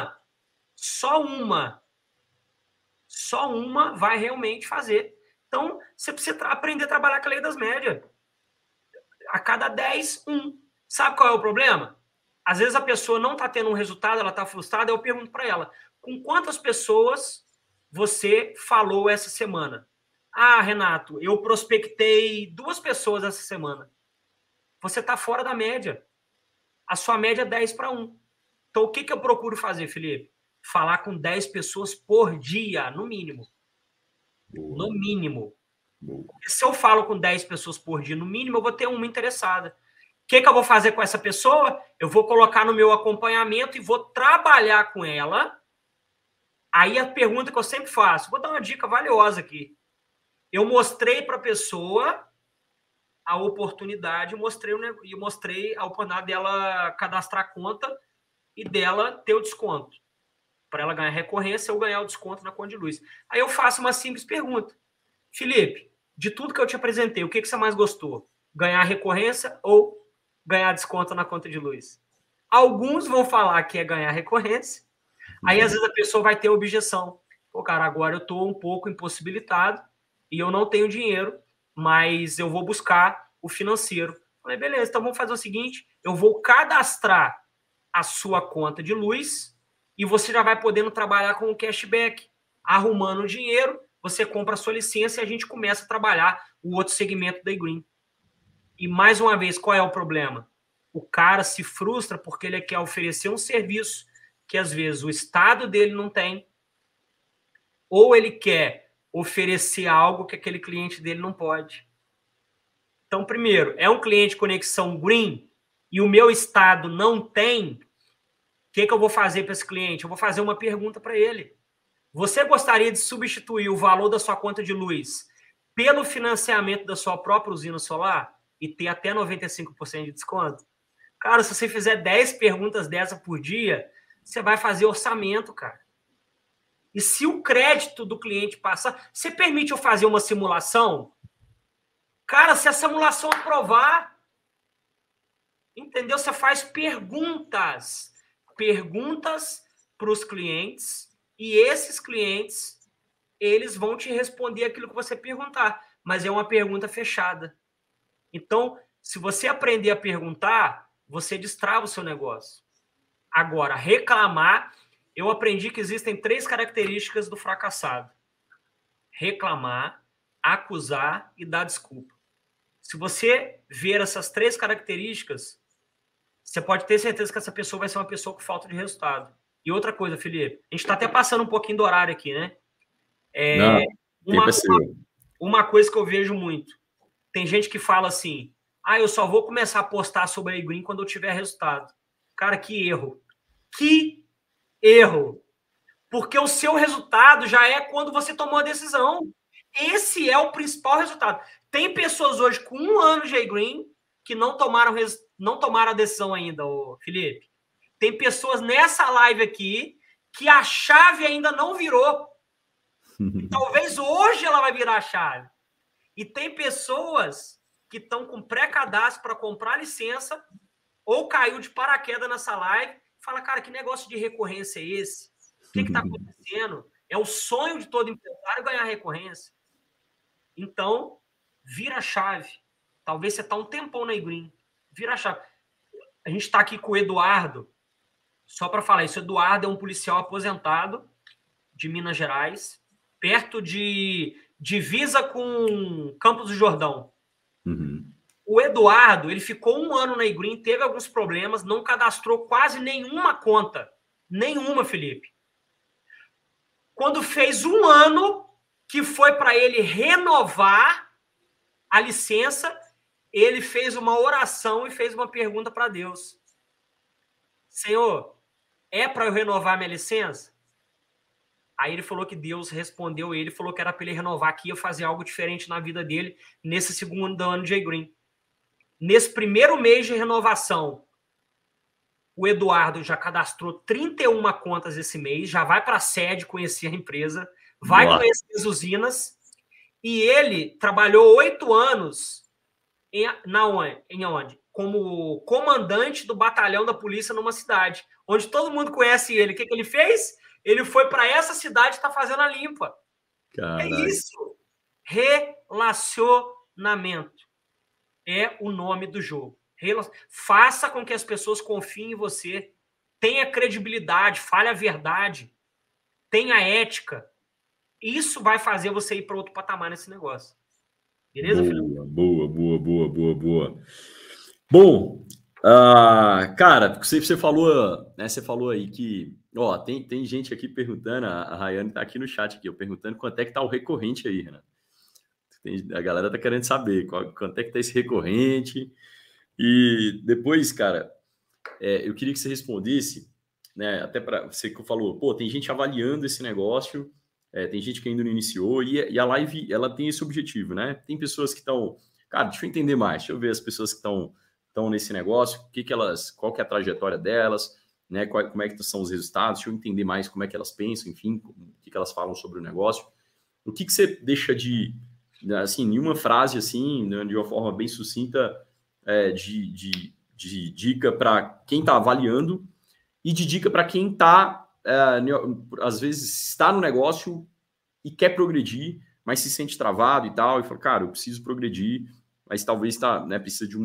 uma vai realmente fazer. Então, você precisa aprender a trabalhar com a lei das médias. A cada 10, 1. Sabe qual é o problema? Às vezes a pessoa não está tendo um resultado, ela está frustrada, eu pergunto para ela, com quantas pessoas você falou essa semana? Ah, Renato, eu prospectei 2 pessoas essa semana. Você está fora da média. A sua média é 10 para 1. Então, o que eu procuro fazer, Felipe? Falar com 10 pessoas por dia, no mínimo. Boa. No mínimo. Boa. Se eu falo com 10 pessoas por dia, no mínimo, eu vou ter uma interessada. O que eu vou fazer com essa pessoa? Eu vou colocar no meu acompanhamento e vou trabalhar com ela. Aí a pergunta que eu sempre faço, vou dar uma dica valiosa aqui. Eu mostrei para a pessoa a oportunidade, mostrei a oportunidade dela cadastrar conta e dela ter o desconto. Para ela ganhar recorrência ou ganhar o desconto na conta de luz. Aí eu faço uma simples pergunta. Felipe, de tudo que eu te apresentei, o que você mais gostou? Ganhar recorrência ou ganhar desconto na conta de luz? Alguns vão falar que é ganhar recorrência. Aí, às vezes, a pessoa vai ter objeção. Pô, cara, agora eu estou um pouco impossibilitado e eu não tenho dinheiro, mas eu vou buscar o financeiro. Falei, beleza, então vamos fazer o seguinte, eu vou cadastrar a sua conta de luz e você já vai podendo trabalhar com o cashback, arrumando o dinheiro, você compra a sua licença e a gente começa a trabalhar o outro segmento da eGreen. E, mais uma vez, qual é o problema? O cara se frustra porque ele quer oferecer um serviço que, às vezes, o estado dele não tem, ou ele quer oferecer algo que aquele cliente dele não pode. Então, primeiro, é um cliente conexão Green e o meu estado não tem, o que eu vou fazer para esse cliente? Eu vou fazer uma pergunta para ele. Você gostaria de substituir o valor da sua conta de luz pelo financiamento da sua própria usina solar e ter até 95% de desconto? Cara, se você fizer 10 perguntas dessa por dia, você vai fazer orçamento, cara. E se o crédito do cliente passar... Você permite eu fazer uma simulação? Cara, se a simulação aprovar, entendeu? Você faz perguntas. Perguntas para os clientes e esses clientes, eles vão te responder aquilo que você perguntar. Mas é uma pergunta fechada. Então, se você aprender a perguntar, você destrava o seu negócio. Agora, reclamar, eu aprendi que existem 3 características do fracassado: reclamar, acusar e dar desculpa. Se você ver essas 3 características, você pode ter certeza que essa pessoa vai ser uma pessoa com falta de resultado. E outra coisa, Felipe, a gente está até passando um pouquinho do horário aqui, né? Não, uma coisa que eu vejo muito, tem gente que fala assim, eu só vou começar a postar sobre a eGreen quando eu tiver resultado. Cara, que erro. Que erro. Porque o seu resultado já é quando você tomou a decisão. Esse é o principal resultado. Tem pessoas hoje com 1 ano de eGreen que não tomaram a decisão ainda, Felipe. Tem pessoas nessa live aqui que a chave ainda não virou. E talvez hoje ela vai virar a chave. E tem pessoas que estão com pré-cadastro para comprar licença ou caiu de paraquedas nessa live, fala, cara, que negócio de recorrência é esse? O que está acontecendo? É o sonho de todo empresário ganhar recorrência. Então, vira a chave. Talvez você está um tempão na eGreen. Vira a chave. A gente está aqui com o Eduardo. Só para falar isso, o Eduardo é um policial aposentado de Minas Gerais, perto de divisa com Campos do Jordão. O Eduardo, ele ficou 1 ano na eGreen, teve alguns problemas, não cadastrou quase nenhuma conta. Nenhuma, Felipe. Quando fez 1 ano, que foi para ele renovar a licença, ele fez uma oração e fez uma pergunta para Deus. Senhor, é para eu renovar minha licença? Aí ele falou que Deus respondeu ele, falou que era para ele renovar, que ia fazer algo diferente na vida dele nesse 2º ano de eGreen. Nesse primeiro mês de renovação, o Eduardo já cadastrou 31 contas esse mês, já vai para a sede conhecer a empresa, vai conhecer as usinas, e ele trabalhou 8 anos em onde? Como comandante do batalhão da polícia numa cidade, onde todo mundo conhece ele. O que ele fez? Ele foi para essa cidade e está fazendo a limpa. Caraca. É isso. Relacionamento é o nome do jogo. Faça com que as pessoas confiem em você. Tenha credibilidade, fale a verdade. Tenha ética. Isso vai fazer você ir para outro patamar nesse negócio. Beleza, Felipe? Boa. Bom, cara, você falou, né? Você falou aí que, tem gente aqui perguntando, a Rayane tá aqui no chat aqui, perguntando quanto é que tá o recorrente aí, Renato. A galera tá querendo saber quanto é que tá esse recorrente. E depois, cara, eu queria que você respondesse, né? Até para você que falou, tem gente avaliando esse negócio, tem gente que ainda não iniciou, e a live, ela tem esse objetivo, né? Tem pessoas que estão... Cara, deixa eu entender mais, deixa eu ver as pessoas que estão nesse negócio, qual que é a trajetória delas, né? Como é que são os resultados, deixa eu entender mais como é que elas pensam, enfim, o que elas falam sobre o negócio. O que você deixa de, assim, em uma frase, assim, né, de uma forma bem sucinta, de dica para quem está avaliando e de dica para quem está, às vezes, está no negócio e quer progredir, mas se sente travado e tal, e fala, cara, eu preciso progredir, mas talvez precisa de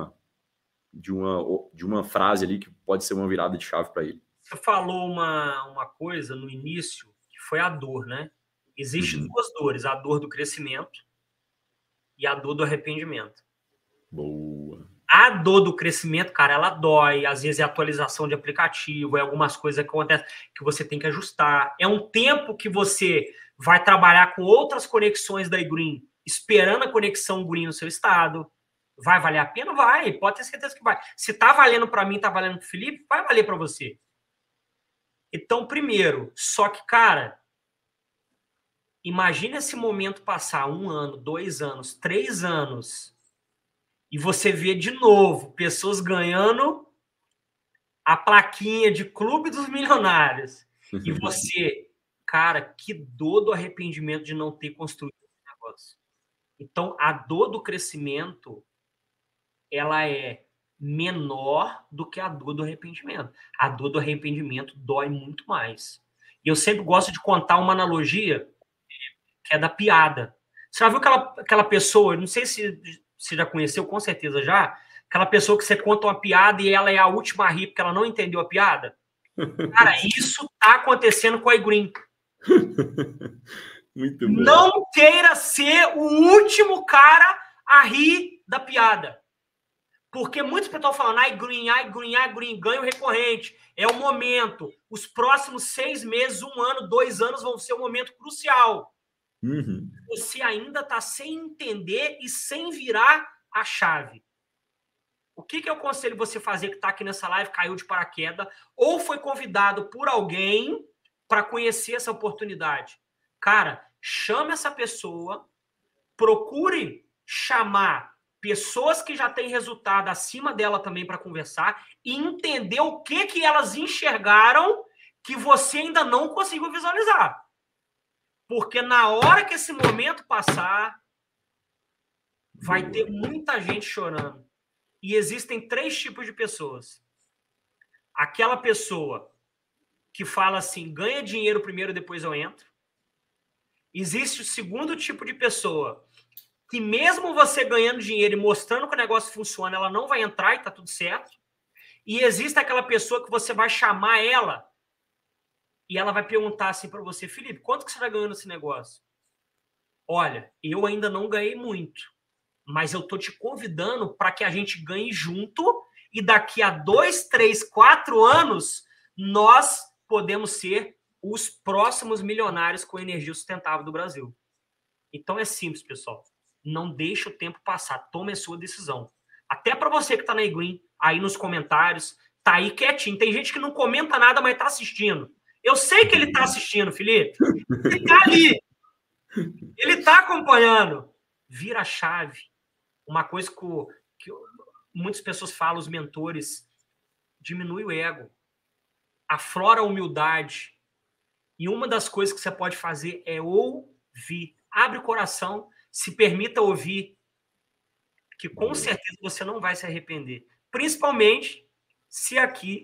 uma frase ali que pode ser uma virada de chave para ele. Você falou uma coisa no início, que foi a dor, né? Existem duas dores, a dor do crescimento e a dor do arrependimento. Boa. A dor do crescimento, cara, ela dói. Às vezes é atualização de aplicativo, é algumas coisas que acontecem que você tem que ajustar. É um tempo que você vai trabalhar com outras conexões da iGreen, esperando a conexão Green no seu estado. Vai valer a pena? Vai. Pode ter certeza que vai. Se tá valendo para mim, tá valendo pro Felipe, vai valer para você. Então, primeiro, só que, cara, imagina esse momento passar 1 ano, 2 anos, 3 anos e você vê de novo pessoas ganhando a plaquinha de Clube dos Milionários. E você, cara, que dor do arrependimento de não ter construído esse negócio. Então, a dor do crescimento, ela é menor do que a dor do arrependimento. A dor do arrependimento dói muito mais. E eu sempre gosto de contar uma analogia que é da piada. Você já viu aquela pessoa, não sei se você já conheceu, com certeza já, aquela pessoa que você conta uma piada e ela é a última a rir porque ela não entendeu a piada? Cara, isso tá acontecendo com a iGreen. Muito bom. Não queira ser o último cara a rir da piada. Porque muitos pessoal falando, iGreen, ganho recorrente, é o momento. Os próximos 6 meses, 1 ano, 2 anos vão ser um momento crucial. Você ainda está sem entender e sem virar a chave. O que eu aconselho você fazer que está aqui nessa live, caiu de paraquedas, ou foi convidado por alguém para conhecer essa oportunidade? Cara, chame essa pessoa, procure chamar pessoas que já têm resultado acima dela também para conversar e entender o que elas enxergaram que você ainda não conseguiu visualizar. Porque na hora que esse momento passar, vai ter muita gente chorando. E existem 3 tipos de pessoas. Aquela pessoa que fala assim, ganha dinheiro primeiro, depois eu entro. Existe o segundo tipo de pessoa que mesmo você ganhando dinheiro e mostrando que o negócio funciona, ela não vai entrar e tá tudo certo. E existe aquela pessoa que você vai chamar ela e ela vai perguntar assim para você, Felipe, quanto que você está ganhando nesse negócio? Olha, eu ainda não ganhei muito, mas eu tô te convidando para que a gente ganhe junto e daqui a 2, 3, 4 anos nós podemos ser os próximos milionários com energia sustentável do Brasil. Então é simples, pessoal. Não deixe o tempo passar. Tome a sua decisão. Até para você que está na iGreen, aí nos comentários, tá aí quietinho. Tem gente que não comenta nada, mas está assistindo. Eu sei que ele está assistindo, Felipe. Ele está ali. Ele está acompanhando. Vira a chave. Uma coisa que muitas pessoas falam, os mentores, diminui o ego. Aflora a humildade. E uma das coisas que você pode fazer é ouvir. Abre o coração, se permita ouvir, que com certeza você não vai se arrepender. Principalmente se aqui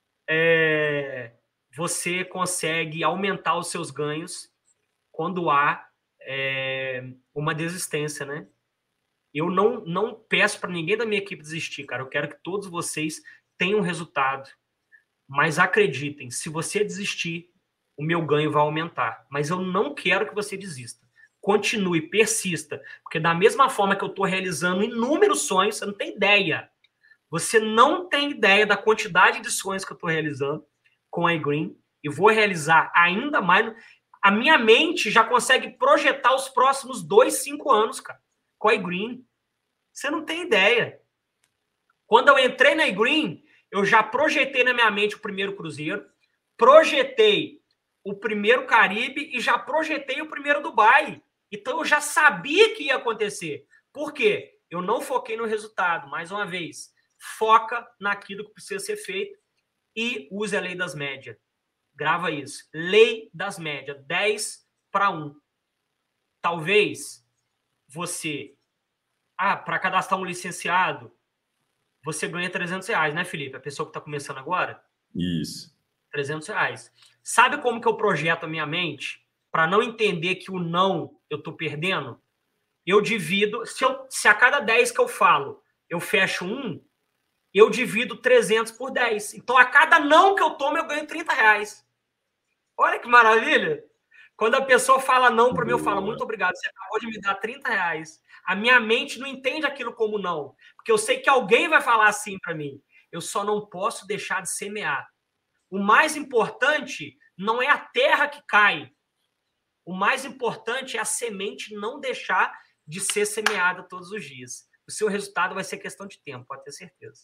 você consegue aumentar os seus ganhos quando há uma desistência, né? Eu não peço para ninguém da minha equipe desistir, cara. Eu quero que todos vocês tenham resultado. Mas acreditem, se você desistir, o meu ganho vai aumentar. Mas eu não quero que você desista. Continue, persista. Porque da mesma forma que eu estou realizando inúmeros sonhos, você não tem ideia. Você não tem ideia da quantidade de sonhos que eu estou realizando com a iGreen. E vou realizar ainda mais. A minha mente já consegue projetar os próximos 2, 5 anos, cara, com a iGreen. Você não tem ideia. Quando eu entrei na iGreen, eu já projetei na minha mente o primeiro cruzeiro, projetei o primeiro Caribe e já projetei o primeiro Dubai. Então, eu já sabia que ia acontecer. Por quê? Eu não foquei no resultado. Mais uma vez, foca naquilo que precisa ser feito e use a lei das médias. Grava isso. Lei das médias. 10-1. Talvez você... para cadastrar um licenciado, você ganha R$300, né, Felipe? A pessoa que está começando agora? Isso. R$300. Sabe como que eu projeto a minha mente para não entender que o não eu estou perdendo? Eu divido... Se a cada 10 que eu falo, eu fecho um, eu divido 300 por 10. Então, a cada não que eu tomo, eu ganho R$30. Olha que maravilha! Quando a pessoa fala não para mim, eu falo, muito obrigado, você acabou de me dar R$30. A minha mente não entende aquilo como não, porque eu sei que alguém vai falar assim para mim. Eu só não posso deixar de semear. O mais importante não é a terra que cai. O mais importante é a semente não deixar de ser semeada todos os dias. O seu resultado vai ser questão de tempo, pode ter certeza.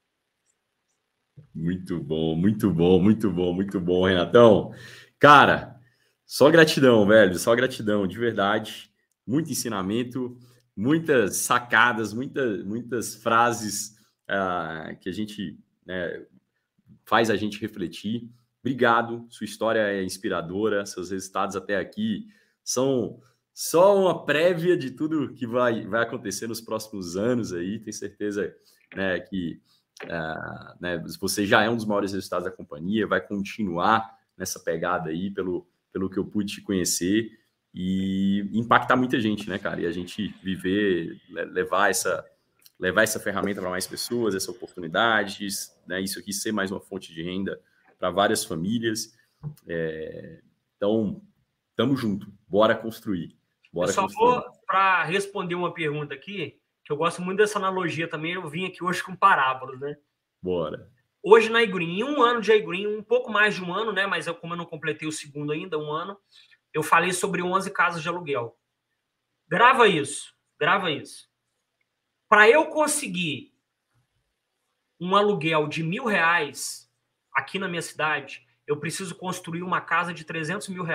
Muito bom, muito bom, muito bom, muito bom, Renatão. Cara, só gratidão, velho, só gratidão, de verdade. Muito ensinamento, muitas sacadas, muitas frases que a gente faz a gente refletir. Obrigado, sua história é inspiradora, seus resultados até aqui são só uma prévia de tudo que vai acontecer nos próximos anos aí. Tenho certeza, né, que você já é um dos maiores resultados da companhia, vai continuar nessa pegada aí, pelo que eu pude te conhecer, e impactar muita gente, né, cara? E a gente levar essa ferramenta para mais pessoas, essa oportunidade, né, isso aqui ser mais uma fonte de renda para várias famílias. Então, tamo junto, bora construir. Eu só vou, para responder uma pergunta aqui, que eu gosto muito dessa analogia também, eu vim aqui hoje com parábolas, né? Bora. Hoje na iGreen, em um ano de iGreen, um pouco mais de um ano, né? Mas como eu não completei o segundo ainda, um ano, eu falei sobre 11 casas de aluguel. Grava isso, grava isso. Para eu conseguir um aluguel de R$1.000 aqui na minha cidade, eu preciso construir uma casa de R$300 mil.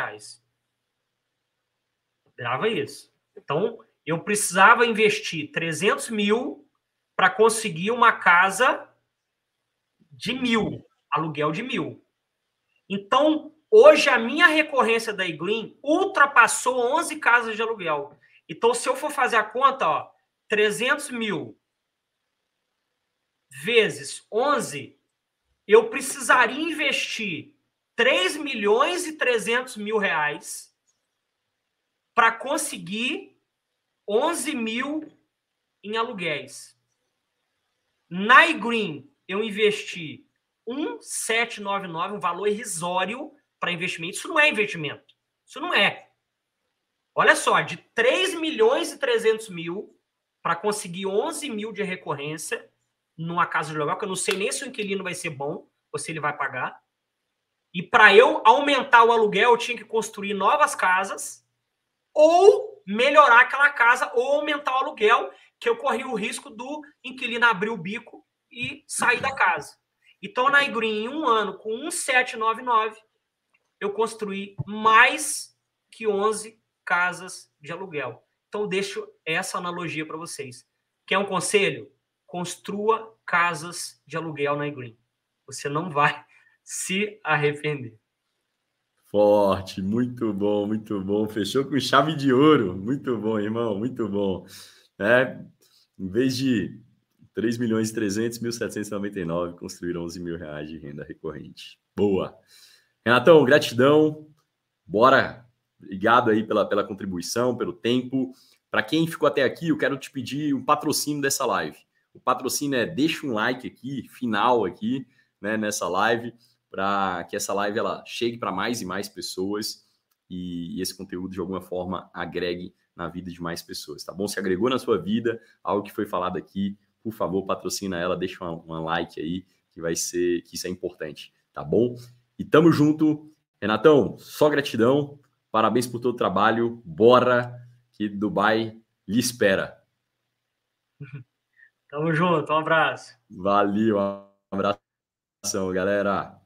Grava isso. Então, eu precisava investir 300 mil para conseguir uma casa de 1.000, aluguel de 1.000. Então, hoje a minha recorrência da iGreen ultrapassou 11 casas de aluguel. Então, se eu for fazer a conta, 300 mil vezes 11, eu precisaria investir 3.300.000 reais para conseguir 11 mil em aluguéis. Na iGreen, eu investi 1.799, um valor irrisório para investimento. Isso não é investimento. Isso não é. Olha só, de 3.300.000 para conseguir 11 mil de recorrência numa casa de aluguel, que eu não sei nem se o inquilino vai ser bom ou se ele vai pagar. E para eu aumentar o aluguel, eu tinha que construir novas casas ou melhorar aquela casa ou aumentar o aluguel, que eu corri o risco do inquilino abrir o bico e sair da casa. Então, na iGreen, em um ano, com 1.799, eu construí mais que 11 casas de aluguel. Então, deixo essa analogia para vocês. Quer um conselho? Construa casas de aluguel na iGreen. Você não vai se arrepender. Forte, muito bom. Fechou com chave de ouro. Muito bom, irmão, muito bom. Em vez de 3.300.000, 1.799, construíram 11 mil reais de renda recorrente. Boa. Renatão, gratidão. Bora. Obrigado aí pela contribuição, pelo tempo. Para quem ficou até aqui, eu quero te pedir um patrocínio dessa live. O patrocínio deixa um like aqui, final aqui, né, nessa live, para que essa live ela chegue para mais e mais pessoas e esse conteúdo, de alguma forma, agregue na vida de mais pessoas, tá bom? Se agregou na sua vida algo que foi falado aqui, por favor, patrocina ela, deixa um like aí, que isso é importante, tá bom? E tamo junto. Renatão, só gratidão, parabéns por todo o trabalho, bora, que Dubai lhe espera. Tamo junto, um abraço. Valeu, um abração, galera.